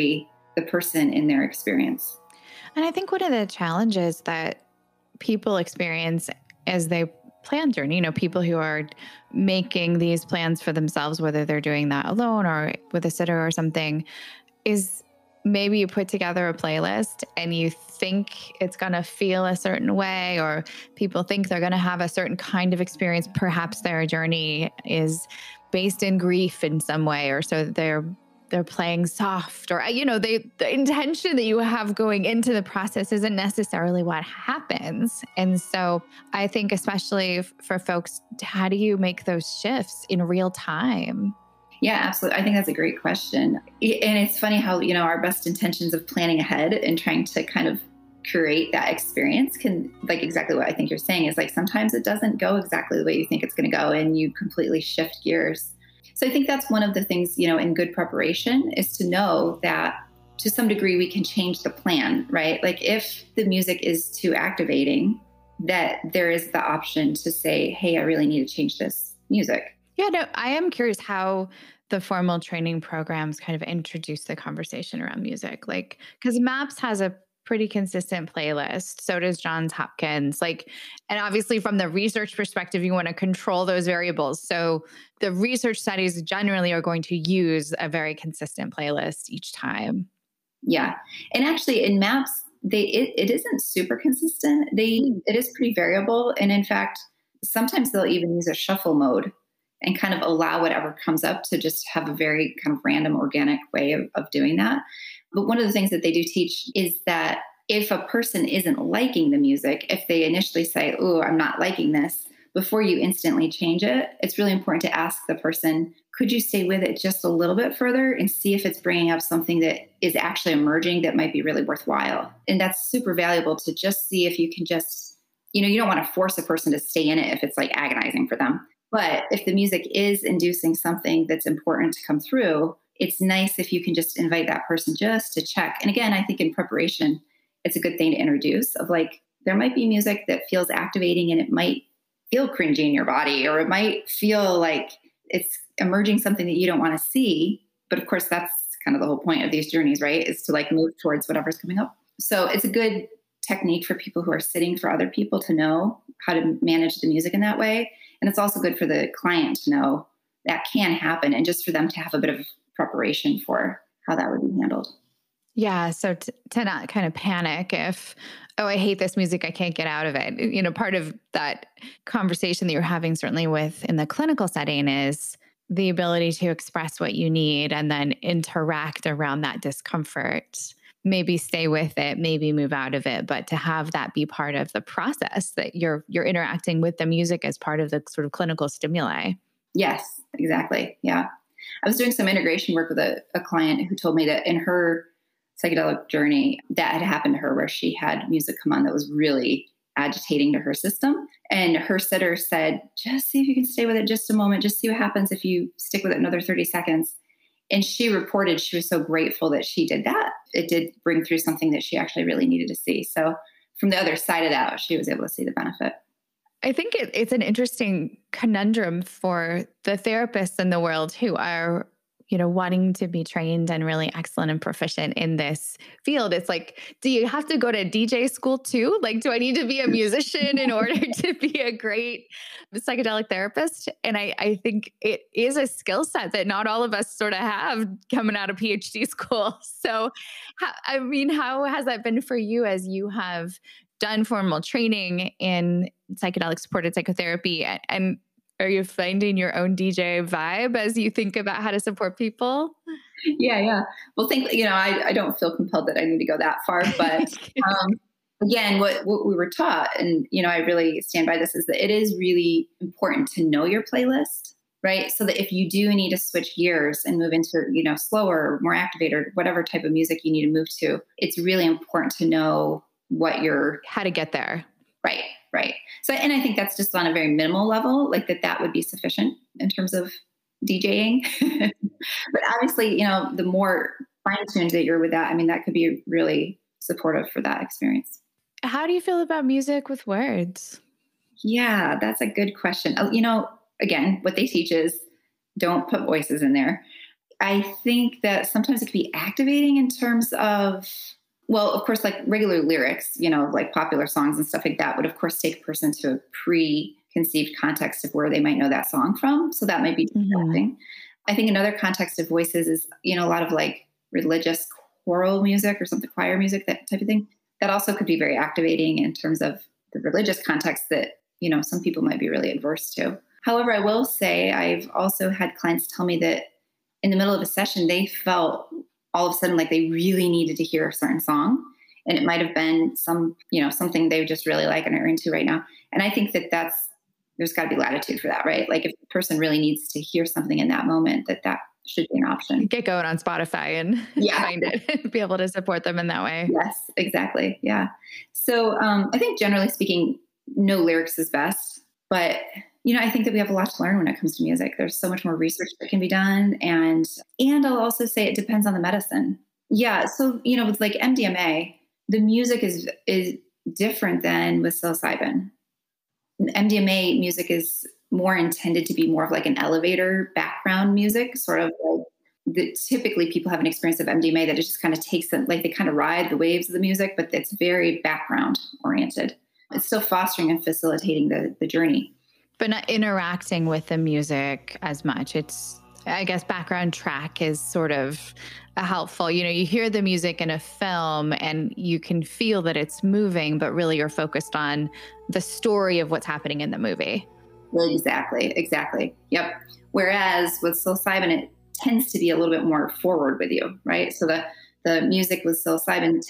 the person in their experience. And I think one of the challenges that people experience as they plan journey, people who are making these plans for themselves, whether they're doing that alone or with a sitter or something, is maybe you put together a playlist and you think it's going to feel a certain way, or people think they're going to have a certain kind of experience. Perhaps their journey is based in grief in some way, or so they're playing soft, or, the intention that you have going into the process isn't necessarily what happens. And so I think especially for folks, how do you make those shifts in real time? Yeah, absolutely. I think that's a great question. And it's funny how, our best intentions of planning ahead and trying to kind of create that experience can, like exactly what I think you're saying is like, sometimes it doesn't go exactly the way you think it's going to go and you completely shift gears. So I think that's one of the things, in good preparation is to know that to some degree we can change the plan, right? Like if the music is too activating, that there is the option to say, hey, I really need to change this music. Yeah, no, I am curious how the formal training programs kind of introduce the conversation around music. Like, because MAPS has a pretty consistent playlist. So does Johns Hopkins. And obviously from the research perspective, you want to control those variables. So the research studies generally are going to use a very consistent playlist each time. Yeah. And actually in MAPS, it isn't super consistent. It is pretty variable. And in fact, sometimes they'll even use a shuffle mode and kind of allow whatever comes up to just have a very kind of random, organic way of doing that. But one of the things that they do teach is that if a person isn't liking the music, if they initially say, oh, I'm not liking this, before you instantly change it, it's really important to ask the person, could you stay with it just a little bit further and see if it's bringing up something that is actually emerging that might be really worthwhile? And that's super valuable to just see if you can just, you don't want to force a person to stay in it if it's like agonizing for them. But if the music is inducing something that's important to come through, it's nice if you can just invite that person just to check. And again, I think in preparation, it's a good thing to introduce of like, there might be music that feels activating and it might feel cringy in your body, or it might feel like it's emerging something that you don't want to see. But of course, that's kind of the whole point of these journeys, right? Is to like move towards whatever's coming up. So it's a good technique for people who are sitting for other people to know how to manage the music in that way. And it's also good for the client to know that can happen and just for them to have a bit of preparation for how that would be handled. Yeah. So to not kind of panic if, oh, I hate this music, I can't get out of it. Part of that conversation that you're having certainly in the clinical setting is the ability to express what you need and then interact around that discomfort. Maybe stay with it, maybe move out of it, but to have that be part of the process that you're interacting with the music as part of the sort of clinical stimuli. Yes, exactly. Yeah. I was doing some integration work with a client who told me that in her psychedelic journey that had happened to her where she had music come on that was really agitating to her system. And her sitter said, just see if you can stay with it just a moment, just see what happens if you stick with it another 30 seconds. And she reported she was so grateful that she did that. It did bring through something that she actually really needed to see. So from the other side of that, she was able to see the benefit. I think it's an interesting conundrum for the therapists in the world who are, wanting to be trained and really excellent and proficient in this field. It's like, do you have to go to DJ school too? Like, do I need to be a musician in order to be a great psychedelic therapist? And I think it is a skill set that not all of us sort of have coming out of PhD school. So, how has that been for you as you have done formal training in psychedelic supported psychotherapy? And are you finding your own DJ vibe as you think about how to support people? Yeah. Well, I don't feel compelled that I need to go that far, but again, what we were taught, and, I really stand by this, is that it is really important to know your playlist, right? So that if you do need to switch gears and move into, slower, more activated, whatever type of music you need to move to, it's really important to know how to get there. Right. So, and I think that's just on a very minimal level, like that would be sufficient in terms of DJing. But obviously, the more fine-tuned that you're with that, that could be really supportive for that experience. How do you feel about music with words? Yeah, that's a good question. Again, what they teach is don't put voices in there. I think that sometimes it can be activating in terms of, well, of course, like regular lyrics, like popular songs and stuff like that would, of course, take a person to a preconceived context of where they might know that song from. So that might be distracting. I think another context of voices is, a lot of like religious choral music or something, choir music, that type of thing. That also could be very activating in terms of the religious context that, some people might be really adverse to. However, I will say I've also had clients tell me that in the middle of a session, they felt all of a sudden like they really needed to hear a certain song. And it might have been something they just really like and are into right now. And I think that there's got to be latitude for that, right? Like if the person really needs to hear something in that moment, that should be an option. Get going on Spotify and find it, be able to support them in that way. Yes, exactly. Yeah. So I think generally speaking, no lyrics is best, but I think that we have a lot to learn when it comes to music. There's so much more research that can be done. And I'll also say it depends on the medicine. Yeah. So, with like MDMA, the music is different than with psilocybin. MDMA music is more intended to be more of like an elevator background music, sort of like typically people have an experience of MDMA that it just kind of takes them, like they kind of ride the waves of the music, but it's very background oriented. It's still fostering and facilitating the journey. But not interacting with the music as much. It's, I guess, background track is sort of a helpful, you hear the music in a film and you can feel that it's moving, but really you're focused on the story of what's happening in the movie. Exactly. Yep. Whereas with psilocybin, it tends to be a little bit more forward with you, right? So the music with psilocybin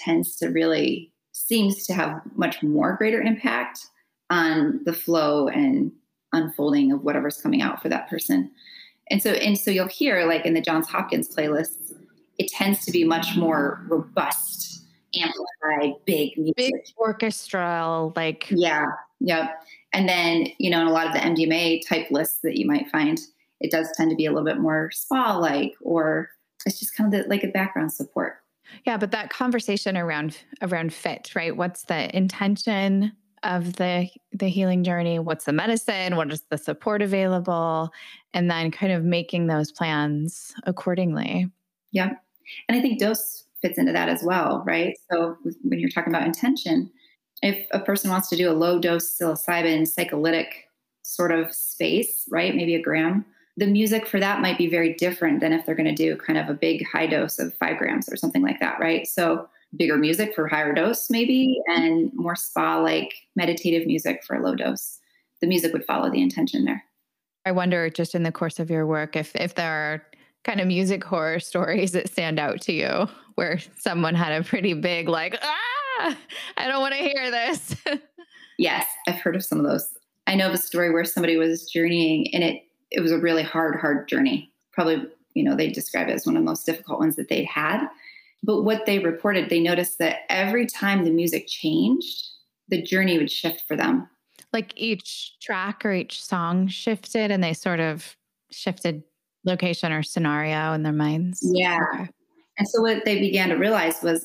seems to have much more greater impact on the flow and unfolding of whatever's coming out for that person. And so you'll hear like in the Johns Hopkins playlists, it tends to be much more robust, amplified, big music. Big orchestral, like. Yeah. Yep. And then, in a lot of the MDMA type lists that you might find, it does tend to be a little bit more spa-like, or it's just kind of like a background support. Yeah. But that conversation around fit, right? What's the intention of the healing journey? What's the medicine? What is the support available? And then kind of making those plans accordingly. Yeah. And I think dose fits into that as well, right? So when you're talking about intention, if a person wants to do a low dose psilocybin psycholytic sort of space, right? Maybe a gram, the music for that might be very different than if they're going to do kind of a big high dose of 5 grams or something like that, right? So bigger music for higher dose maybe, and more spa-like meditative music for a low dose. The music would follow the intention there. I wonder, just in the course of your work, if there are kind of music horror stories that stand out to you where someone had a pretty big like, I don't want to hear this. Yes, I've heard of some of those. I know of a story where somebody was journeying and it was a really hard journey. Probably, they describe it as one of the most difficult ones that they'd had. But what they reported, they noticed that every time the music changed, the journey would shift for them. Like each track or each song shifted and they sort of shifted location or scenario in their minds. Yeah. Okay. And so what they began to realize was,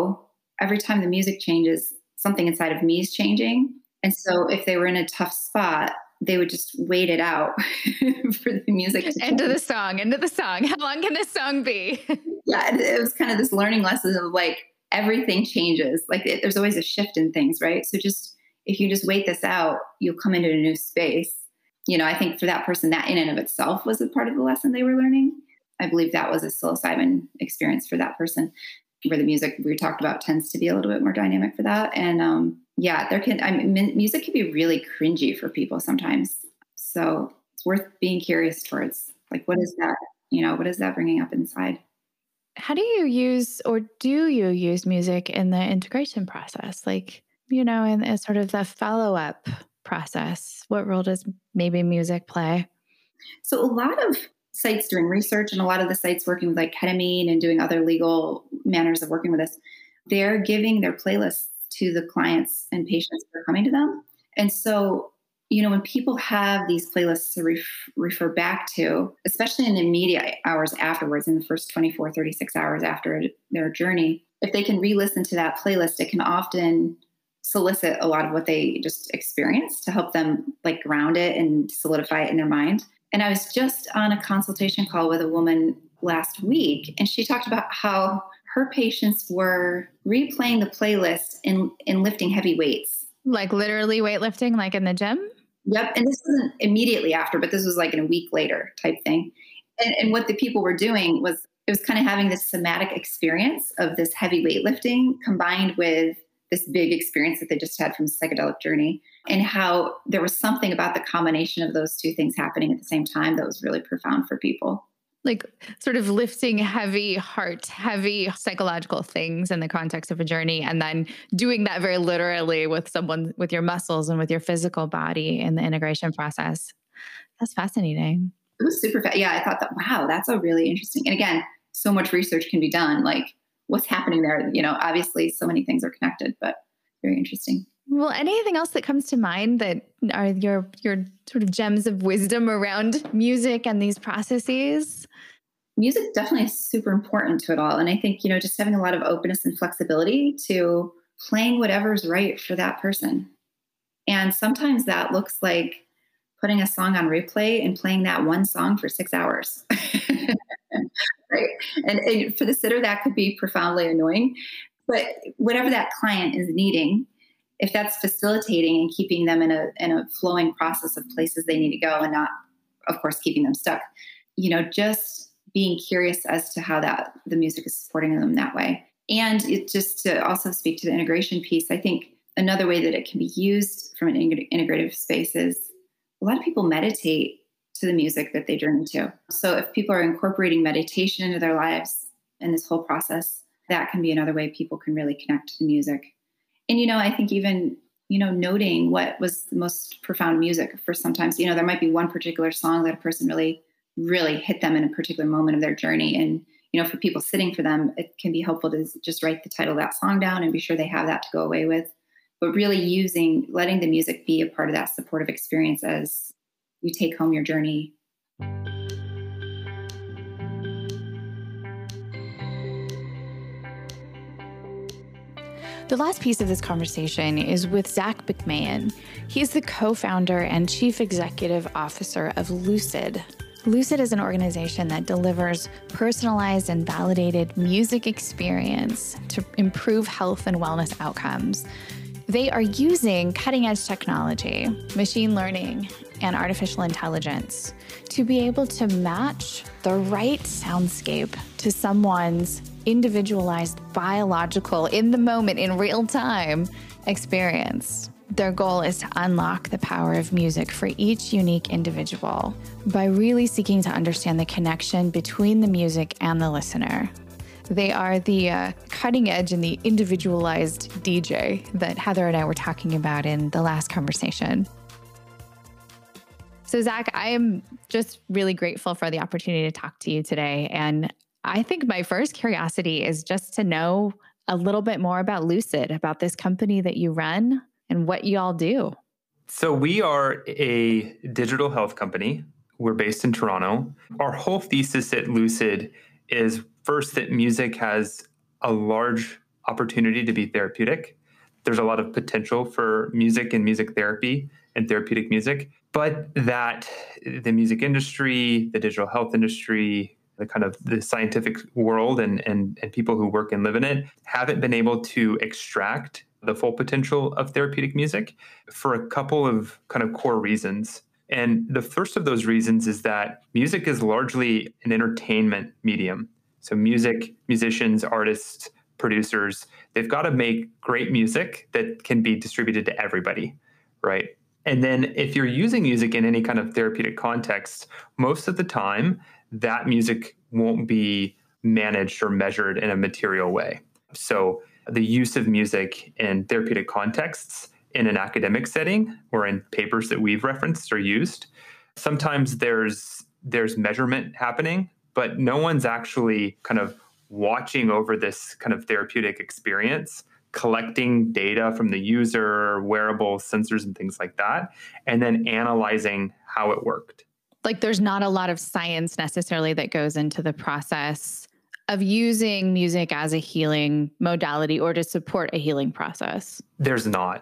every time the music changes, something inside of me is changing. And so if they were in a tough spot, they would just wait it out for the music to change. Into the song. How long can this song be? Yeah, it was kind of this learning lesson of like, everything changes. Like there's always a shift in things, right? So if you just wait this out, you'll come into a new space. I think for that person, that in and of itself was a part of the lesson they were learning. I believe that was a psilocybin experience for that person, where the music we talked about tends to be a little bit more dynamic for that. And music can be really cringy for people sometimes. So it's worth being curious towards, like, what is that? What is that bringing up inside? How do you use, or do you use music in the integration process? Like, in sort of the follow-up process, what role does maybe music play? So a lot of sites doing research and a lot of the sites working with like ketamine and doing other legal manners of working with this, they're giving their playlists to the clients and patients that are coming to them. And so, when people have these playlists to refer back to, especially in the immediate hours afterwards, in the first 24, 36 hours after their journey, if they can re-listen to that playlist, it can often solicit a lot of what they just experienced to help them like ground it and solidify it in their mind. And I was just on a consultation call with a woman last week, and she talked about how her patients were replaying the playlist in lifting heavy weights. Like literally weightlifting, like in the gym? Yep. And this wasn't immediately after, but this was like in a week later type thing. And what the people were doing was, it was kind of having this somatic experience of this heavy weightlifting combined with this big experience that they just had from psychedelic journey, and how there was something about the combination of those two things happening at the same time that was really profound for people. Like sort of lifting heavy heart, heavy psychological things in the context of a journey, and then doing that very literally with someone, with your muscles and with your physical body in the integration process. That's fascinating. It was super fast. Yeah, I thought that, wow, that's a really interesting. And again, so much research can be done. Like, what's happening there? Obviously so many things are connected, but very interesting. Well, anything else that comes to mind that are your sort of gems of wisdom around music and these processes? Music definitely is super important to it all. And I think, just having a lot of openness and flexibility to playing whatever's right for that person. And sometimes that looks like putting a song on replay and playing that one song for 6 hours. Right. And for the sitter, that could be profoundly annoying. But whatever that client is needing, if that's facilitating and keeping them in a flowing process of places they need to go and not, of course, keeping them stuck, just being curious as to how the music is supporting them that way. And just to also speak to the integration piece, I think another way that it can be used from an integrative space is a lot of people meditate to the music that they journey to. So if people are incorporating meditation into their lives in this whole process, that can be another way people can really connect to the music. And, I think even, noting what was the most profound music for sometimes, there might be one particular song that a person really, really hit them in a particular moment of their journey. And, for people sitting for them, it can be helpful to just write the title of that song down and be sure they have that to go away with. But really letting the music be a part of that supportive experience as you take home your journey. The last piece of this conversation is with Zach McMahon. He's the co-founder and chief executive officer of Lucid. Lucid is an organization that delivers personalized and validated music experience to improve health and wellness outcomes. They are using cutting-edge technology, machine learning, and artificial intelligence to be able to match the right soundscape to someone's individualized, biological, in the moment, in real time experience. Their goal is to unlock the power of music for each unique individual by really seeking to understand the connection between the music and the listener. They are the cutting edge and the individualized DJ that Heather and I were talking about in the last conversation. So Zach, I am just really grateful for the opportunity to talk to you today. And I think my first curiosity is just to know a little bit more about Lucid, about this company that you run and what you all do. So we are a digital health company. We're based in Toronto. Our whole thesis at Lucid is first that music has a large opportunity to be therapeutic. There's a lot of potential for music and music therapy and therapeutic music, but that the music industry, the digital health industry, the kind of the scientific world and people who work and live in it haven't been able to extract the full potential of therapeutic music for a couple of kind of core reasons. And the first of those reasons is that music is largely an entertainment medium. So musicians, artists, producers, they've got to make great music that can be distributed to everybody, right? And then if you're using music in any kind of therapeutic context, most of the time, that music won't be managed or measured in a material way. So the use of music in therapeutic contexts in an academic setting or in papers that we've referenced or used, sometimes there's measurement happening, but no one's actually kind of watching over this kind of therapeutic experience, collecting data from the user, wearables, sensors, and things like that, and then analyzing how it worked. Like there's not a lot of science necessarily that goes into the process of using music as a healing modality or to support a healing process? There's not.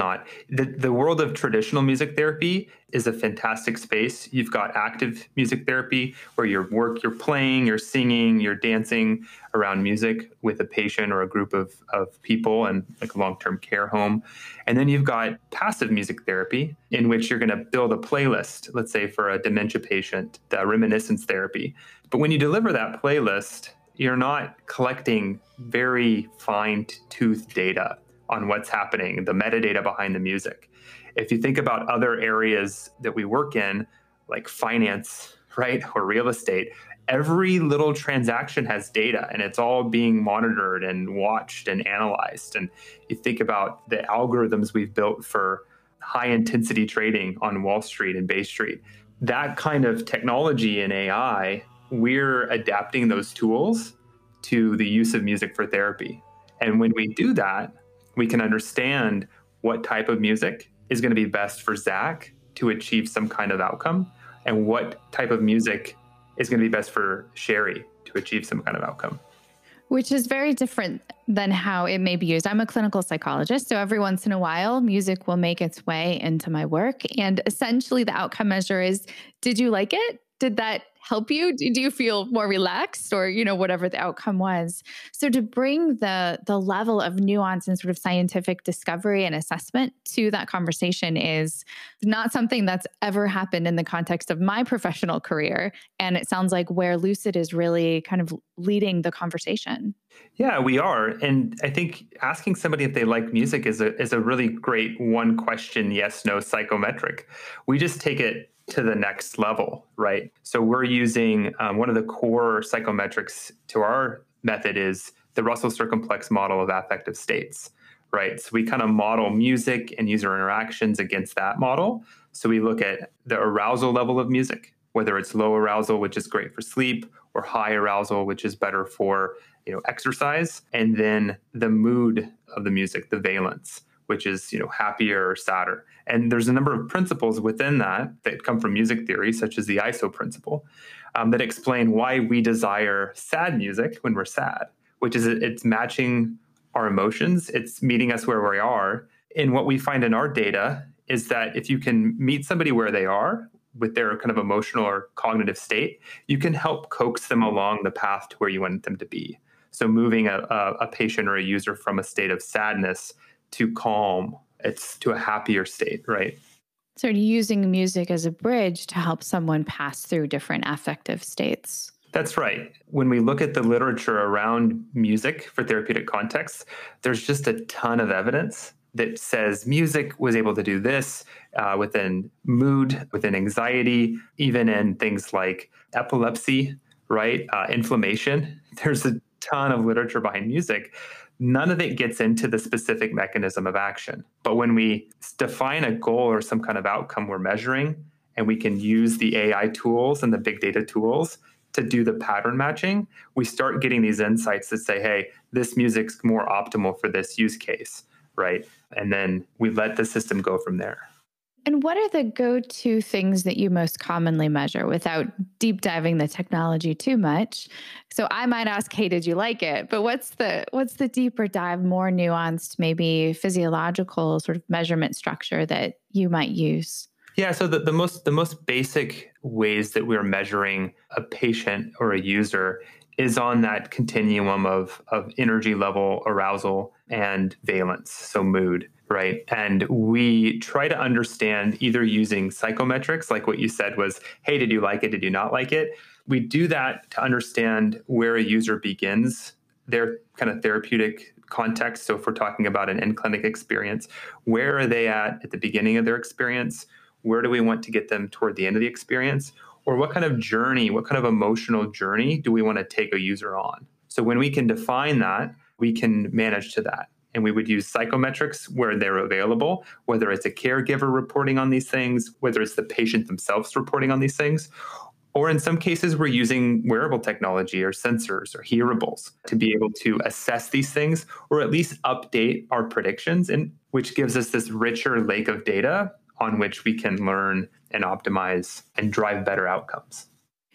The world of traditional music therapy is a fantastic space. You've got active music therapy where you're playing, you're singing, you're dancing around music with a patient or a group of people in like a long-term care home. And then you've got passive music therapy in which you're going to build a playlist, let's say for a dementia patient, the reminiscence therapy. But when you deliver that playlist, you're not collecting very fine-toothed data on what's happening, the metadata behind the music. If you think about other areas that we work in, like finance, right, or real estate, every little transaction has data and it's all being monitored and watched and analyzed. And you think about the algorithms we've built for high intensity trading on Wall Street and Bay Street. That kind of technology and AI, we're adapting those tools to the use of music for therapy. And when we do that, we can understand what type of music is going to be best for Zach to achieve some kind of outcome, and what type of music is going to be best for Sherry to achieve some kind of outcome. Which is very different than how it may be used. I'm a clinical psychologist, so every once in a while, music will make its way into my work. And essentially the outcome measure is, did you like it? Did that help you? Do you feel more relaxed, or, whatever the outcome was? So to bring the level of nuance and sort of scientific discovery and assessment to that conversation is not something that's ever happened in the context of my professional career. And it sounds like where Lucid is really kind of leading the conversation. Yeah, we are. And I think asking somebody if they like music is a really great one question, yes, no psychometric. We just take it to the next level, right? So we're using one of the core psychometrics to our method is the Russell Circumplex model of affective states, right? So we kind of model music and user interactions against that model. So we look at the arousal level of music, whether it's low arousal, which is great for sleep, or high arousal, which is better for exercise, and then the mood of the music, the valence, which is happier or sadder. And there's a number of principles within that come from music theory, such as the ISO principle, that explain why we desire sad music when we're sad, which is it's matching our emotions, it's meeting us where we are. And what we find in our data is that if you can meet somebody where they are with their kind of emotional or cognitive state, you can help coax them along the path to where you want them to be. So moving a patient or a user from a state of sadness to calm, it's to a happier state, right? So using music as a bridge to help someone pass through different affective states. That's right. When we look at the literature around music for therapeutic contexts, there's just a ton of evidence that says music was able to do this within mood, within anxiety, even in things like epilepsy, right? Inflammation. There's a ton of literature behind music. None of it gets into the specific mechanism of action. But when we define a goal or some kind of outcome we're measuring, and we can use the AI tools and the big data tools to do the pattern matching, we start getting these insights that say, hey, this music's more optimal for this use case, right? And then we let the system go from there. And what are the go-to things that you most commonly measure without deep diving the technology too much? So I might ask, hey, did you like it? But what's the deeper dive, more nuanced, maybe physiological sort of measurement structure that you might use? Yeah, so the most basic ways that we're measuring a patient or a user is on that continuum of energy level, arousal, and valence, so mood, right? And we try to understand either using psychometrics, like what you said was, hey, did you like it? Did you not like it? We do that to understand where a user begins their kind of therapeutic context. So if we're talking about an in-clinic experience, where are they at the beginning of their experience? Where do we want to get them toward the end of the experience? Or what kind of journey, what kind of emotional journey do we want to take a user on? So when we can define that, we can manage to that. And we would use psychometrics where they're available, whether it's a caregiver reporting on these things, whether it's the patient themselves reporting on these things, or in some cases, we're using wearable technology or sensors or hearables to be able to assess these things, or at least update our predictions, which gives us this richer lake of data on which we can learn and optimize and drive better outcomes.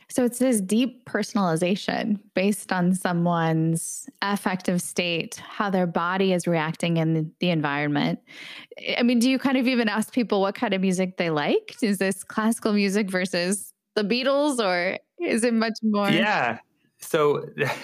So it's this deep personalization based on someone's affective state, how their body is reacting in the environment. I mean, do you kind of even ask people what kind of music they like? Is this classical music versus the Beatles, or is it much more? Yeah. So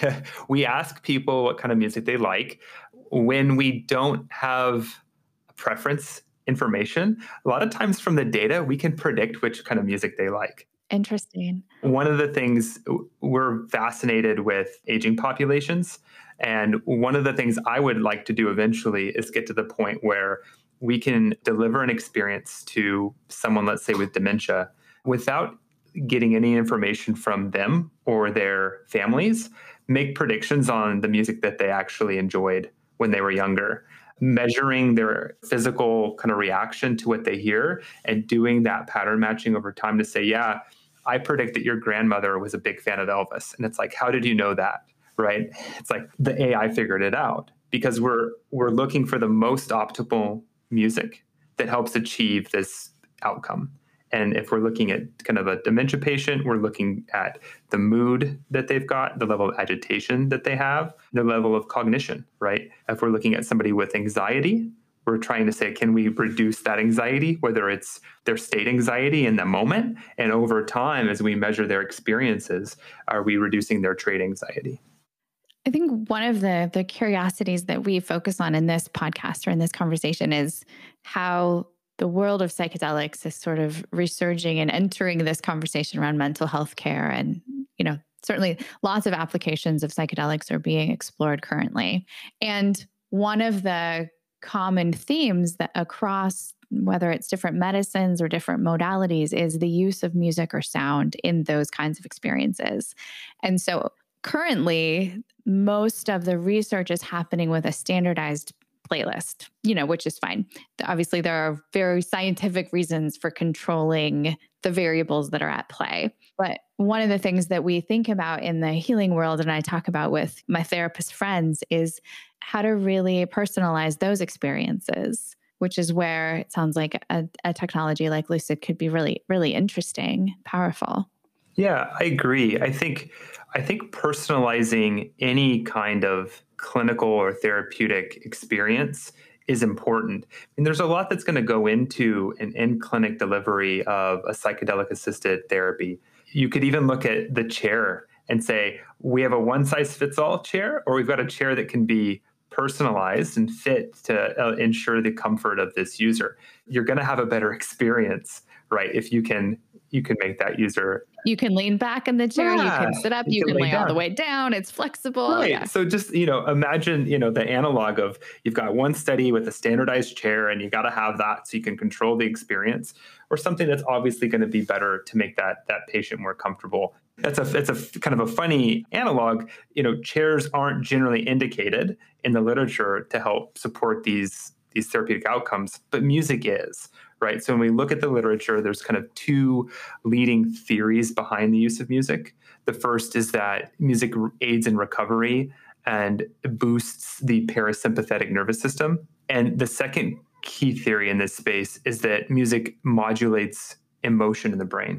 we ask people what kind of music they like. When we don't have preference information, a lot of times from the data, we can predict which kind of music they like. Interesting. One of the things, we're fascinated with aging populations. And one of the things I would like to do eventually is get to the point where we can deliver an experience to someone, let's say with dementia, without getting any information from them or their families, make predictions on the music that they actually enjoyed when they were younger, measuring their physical kind of reaction to what they hear and doing that pattern matching over time to say, yeah, I predict that your grandmother was a big fan of Elvis. And it's like, how did you know that? Right? It's like the AI figured it out because we're looking for the most optimal music that helps achieve this outcome. And if we're looking at kind of a dementia patient, we're looking at the mood that they've got, the level of agitation that they have, the level of cognition, right? If we're looking at somebody with anxiety, we're trying to say, can we reduce that anxiety, whether it's their state anxiety in the moment, and over time, as we measure their experiences, are we reducing their trait anxiety? I think one of the curiosities that we focus on in this podcast or in this conversation is how the world of psychedelics is sort of resurging and entering this conversation around mental health care. And, certainly lots of applications of psychedelics are being explored currently. And one of the common themes that across, whether it's different medicines or different modalities, is the use of music or sound in those kinds of experiences. And so currently, most of the research is happening with a standardized playlist, which is fine. Obviously, there are very scientific reasons for controlling the variables that are at play. But one of the things that we think about in the healing world, and I talk about with my therapist friends, is how to really personalize those experiences, which is where it sounds like a technology like Lucid could be really, really interesting, powerful. Yeah, I agree. I think personalizing any kind of clinical or therapeutic experience is important. And there's a lot that's going to go into an in-clinic delivery of a psychedelic-assisted therapy. You could even look at the chair and say, we have a one-size-fits-all chair, or we've got a chair that can be personalized and fit to ensure the comfort of this user. You're going to have a better experience, right? If you can make that user. You can lean back in the chair, you can sit up, you can lay all the way down. It's flexible. Right. Yeah. So just, imagine, the analog of you've got one study with a standardized chair and you got to have that so you can control the experience, or something that's obviously going to be better to make that patient more comfortable. It's a kind of a funny analog. Chairs aren't generally indicated in the literature to help support these therapeutic outcomes, but music is. Right. So when we look at the literature, there's kind of two leading theories behind the use of music. The first is that music aids in recovery and boosts the parasympathetic nervous system. And the second key theory in this space is that music modulates emotion in the brain.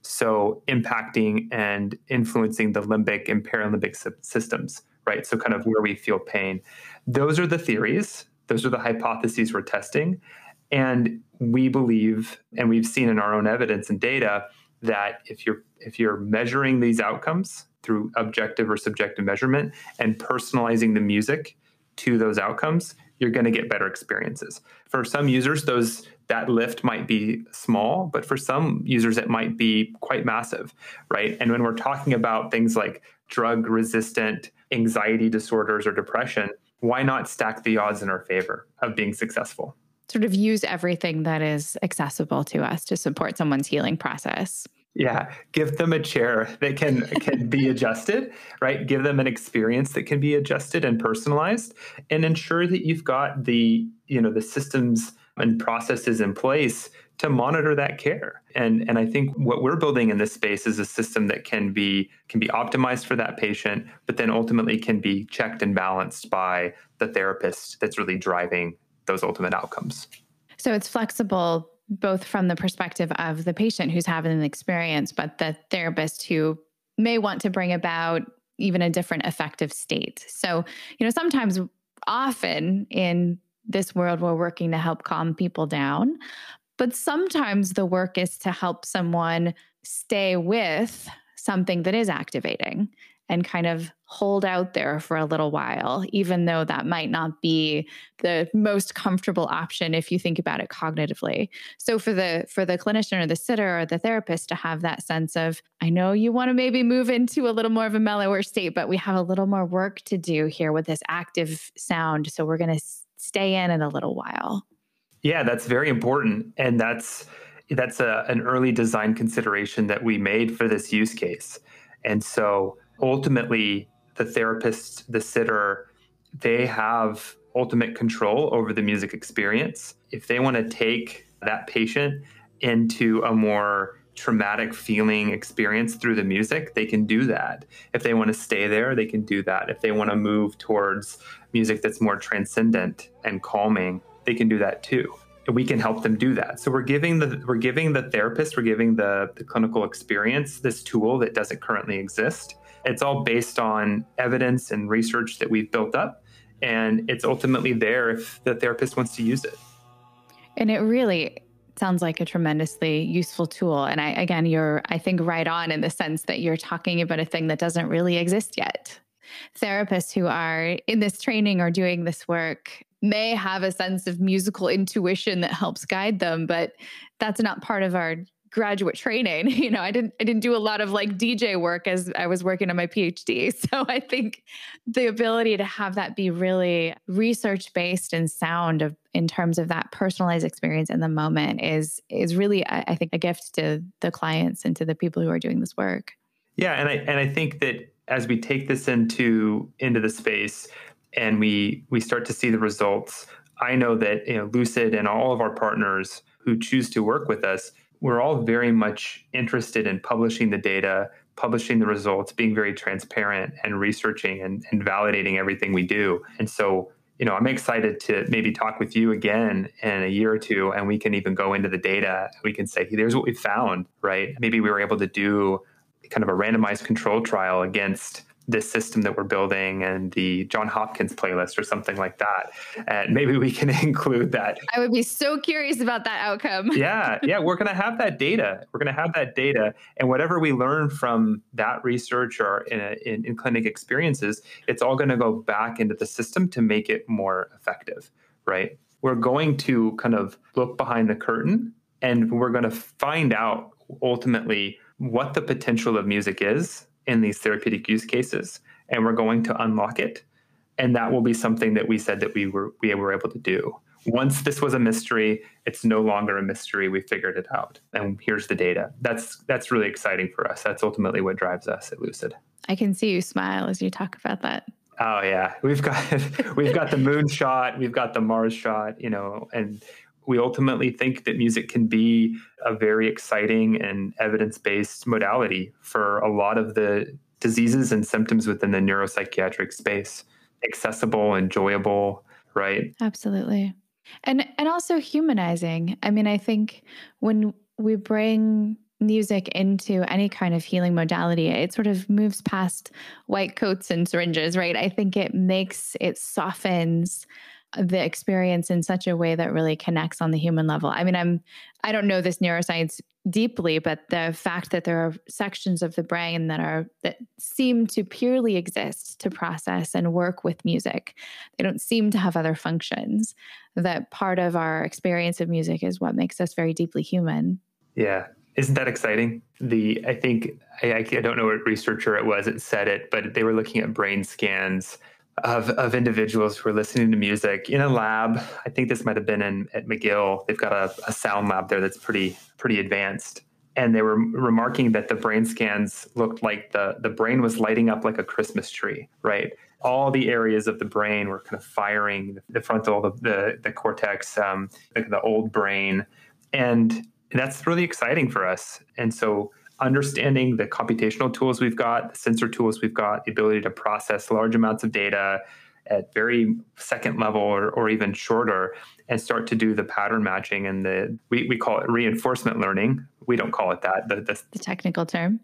So impacting and influencing the limbic and paralimbic systems, right? So kind of where we feel pain. Those are the theories. Those are the hypotheses we're testing. And we believe, and we've seen in our own evidence and data, that if you're measuring these outcomes through objective or subjective measurement and personalizing the music to those outcomes, you're going to get better experiences. For some users, that lift might be small, but for some users, it might be quite massive, right? And when we're talking about things like drug-resistant anxiety disorders or depression, why not stack the odds in our favor of being successful? Sort of use everything that is accessible to us to support someone's healing process. Yeah, give them a chair that can be adjusted, right? Give them an experience that can be adjusted and personalized, and ensure that you've got the systems and processes in place to monitor that care. And I think what we're building in this space is a system that can be optimized for that patient, but then ultimately can be checked and balanced by the therapist that's really driving those ultimate outcomes. So it's flexible both from the perspective of the patient who's having an experience, but the therapist who may want to bring about even a different affective state. So, sometimes, often in this world, we're working to help calm people down, but sometimes the work is to help someone stay with something that is activating and kind of hold out there for a little while, even though that might not be the most comfortable option if you think about it cognitively. So for the clinician or the sitter or the therapist to have that sense of, I know you want to maybe move into a little more of a mellower state, but we have a little more work to do here with this active sound. So we're going to stay in a little while. Yeah, that's very important. And that's an early design consideration that we made for this use case. And so ultimately, the therapist, the sitter, they have ultimate control over the music experience. If they want to take that patient into a more traumatic feeling experience through the music, they can do that. If they want to stay there, they can do that. If they want to move towards music that's more transcendent and calming, they can do that too. And we can help them do that. So we're giving the therapist, we're giving the clinical experience this tool that doesn't currently exist. It's all based on evidence and research that we've built up, and it's ultimately there if the therapist wants to use it. And it really sounds like a tremendously useful tool. And you're, I think, right on in the sense that you're talking about a thing that doesn't really exist yet. Therapists who are in this training or doing this work may have a sense of musical intuition that helps guide them, but that's not part of our graduate training. I didn't do a lot of like DJ work as I was working on my PhD. So I think the ability to have that be really research-based and sound in terms of that personalized experience in the moment is really, I think, a gift to the clients and to the people who are doing this work. Yeah, and I think that as we take this into the space and we start to see the results, I know that Lucid and all of our partners who choose to work with us, we're all very much interested in publishing the data, publishing the results, being very transparent and researching and validating everything we do. And so, I'm excited to maybe talk with you again in a year or two, and we can even go into the data. We can say, hey, here's what we found, right? Maybe we were able to do kind of a randomized control trial against this system that we're building and the John Hopkins playlist or something like that. And maybe we can include that. I would be so curious about that outcome. Yeah. We're going to have that data. And whatever we learn from that research or in clinic experiences, it's all going to go back into the system to make it more effective, right? We're going to kind of look behind the curtain and we're going to find out ultimately what the potential of music is in these therapeutic use cases, and we're going to unlock it. And that will be something that we said that we were able to do. Once this was a mystery, it's no longer a mystery. We figured it out, and here's the data. That's really exciting for us. That's ultimately what drives us at Lucid. I can see you smile as you talk about that. Oh yeah, we've got the moon shot, we've got the Mars shot, and we ultimately think that music can be a very exciting and evidence-based modality for a lot of the diseases and symptoms within the neuropsychiatric space. Accessible, enjoyable, right? Absolutely. And also humanizing. I mean, I think when we bring music into any kind of healing modality, it sort of moves past white coats and syringes, right? I think it softens the experience in such a way that really connects on the human level. I mean, I don't know this neuroscience deeply, but the fact that there are sections of the brain that seem to purely exist to process and work with music. They don't seem to have other functions. That part of our experience of music is what makes us very deeply human. Yeah. Isn't that exciting? I don't know what researcher it was that said it, but they were looking at brain scans of individuals who are listening to music in a lab. I think this might have been at McGill. They've got a sound lab there that's pretty advanced. And they were remarking that the brain scans looked like the brain was lighting up like a Christmas tree, right? All the areas of the brain were kind of firing, the frontal, the cortex, the old brain. And that's really exciting for us. And so understanding the computational tools we've got, the sensor tools we've got, the ability to process large amounts of data at very second level or even shorter and start to do the pattern matching and we call it reinforcement learning. We don't call it that. The technical term.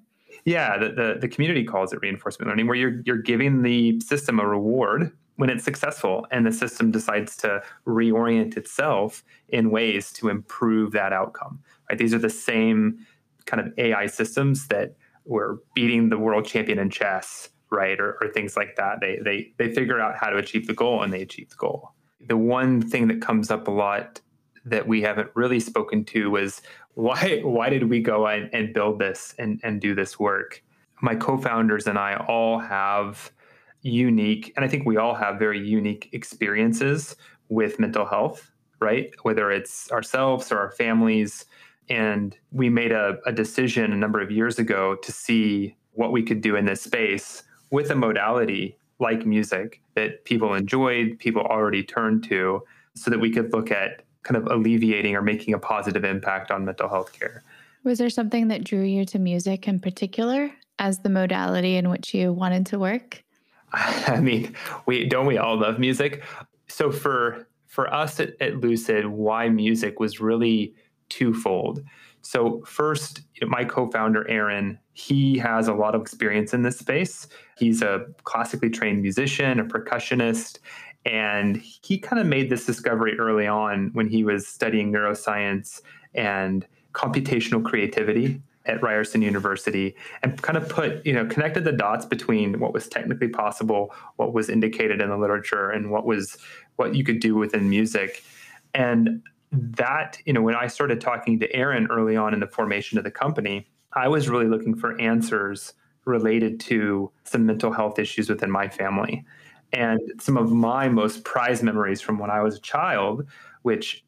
Yeah, the community calls it reinforcement learning, where you're giving the system a reward when it's successful, and the system decides to reorient itself in ways to improve that outcome. Right? These are the same kind of AI systems that were beating the world champion in chess, right, or things like that. They figure out how to achieve the goal, and they achieve the goal. The one thing that comes up a lot that we haven't really spoken to was why did we go and build this and do this work? My co-founders and I all have unique, and I think we all have very unique experiences with mental health, right? Whether it's ourselves or our families. And we made a decision a number of years ago to see what we could do in this space with a modality like music that people enjoyed, people already turned to, so that we could look at kind of alleviating or making a positive impact on mental health care. Was there something that drew you to music in particular as the modality in which you wanted to work? I mean, we all love music. So for us at Lucid, why music was really twofold. So first, my co-founder, Aaron, he has a lot of experience in this space. He's a classically trained musician, a percussionist, and he kind of made this discovery early on when he was studying neuroscience and computational creativity at Ryerson University, and kind of connected the dots between what was technically possible, what was indicated in the literature, and what you could do within music. And that, when I started talking to Aaron early on in the formation of the company, I was really looking for answers related to some mental health issues within my family. And some of my most prized memories from when I was a child, which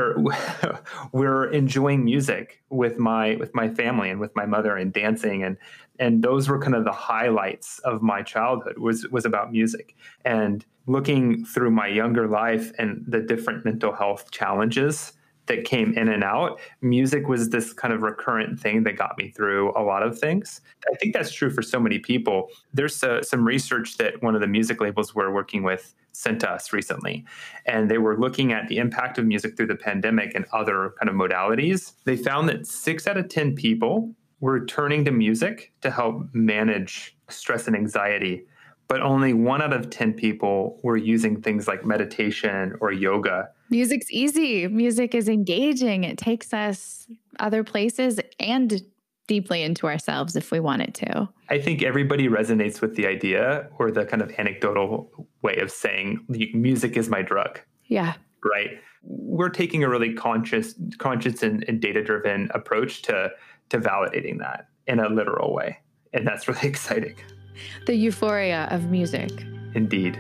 we're enjoying music with my family and with my mother and dancing, and those were kind of the highlights of my childhood was about music. And looking through my younger life and the different mental health challenges that came in and out, music was this kind of recurrent thing that got me through a lot of things. I think that's true for so many people. There's some research that one of the music labels we're working with sent to us recently, and they were looking at the impact of music through the pandemic and other kind of modalities. They found that 6 out of 10 people were turning to music to help manage stress and anxiety, but only 1 out of 10 people were using things like meditation or yoga. Music's easy. Music is engaging. It takes us other places and deeply into ourselves if we want it to. I think everybody resonates with the idea or the kind of anecdotal way of saying music is my drug. Yeah. Right. We're taking a really conscious and data-driven approach to validating that in a literal way. And that's really exciting. The euphoria of music. Indeed.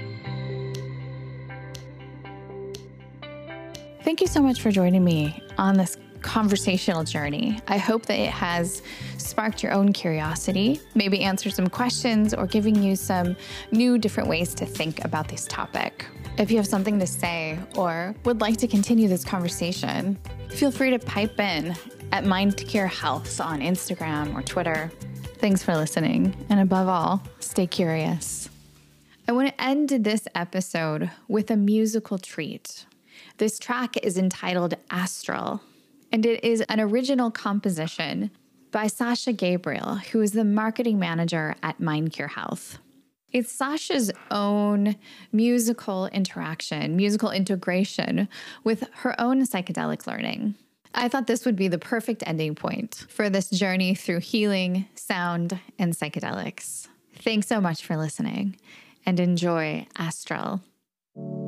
Thank you so much for joining me on this conversational journey. I hope that it has sparked your own curiosity, maybe answered some questions, or giving you some new different ways to think about this topic. If you have something to say or would like to continue this conversation, feel free to pipe in at MindCure Health on Instagram or Twitter. Thanks for listening, and above all, stay curious. I want to end this episode with a musical treat. This track is entitled Astral, and it is an original composition by Sasha Gabriel, who is the marketing manager at MindCure Health. It's Sasha's own musical integration with her own psychedelic learning. I thought this would be the perfect ending point for this journey through healing, sound, and psychedelics. Thanks so much for listening, and enjoy Astral.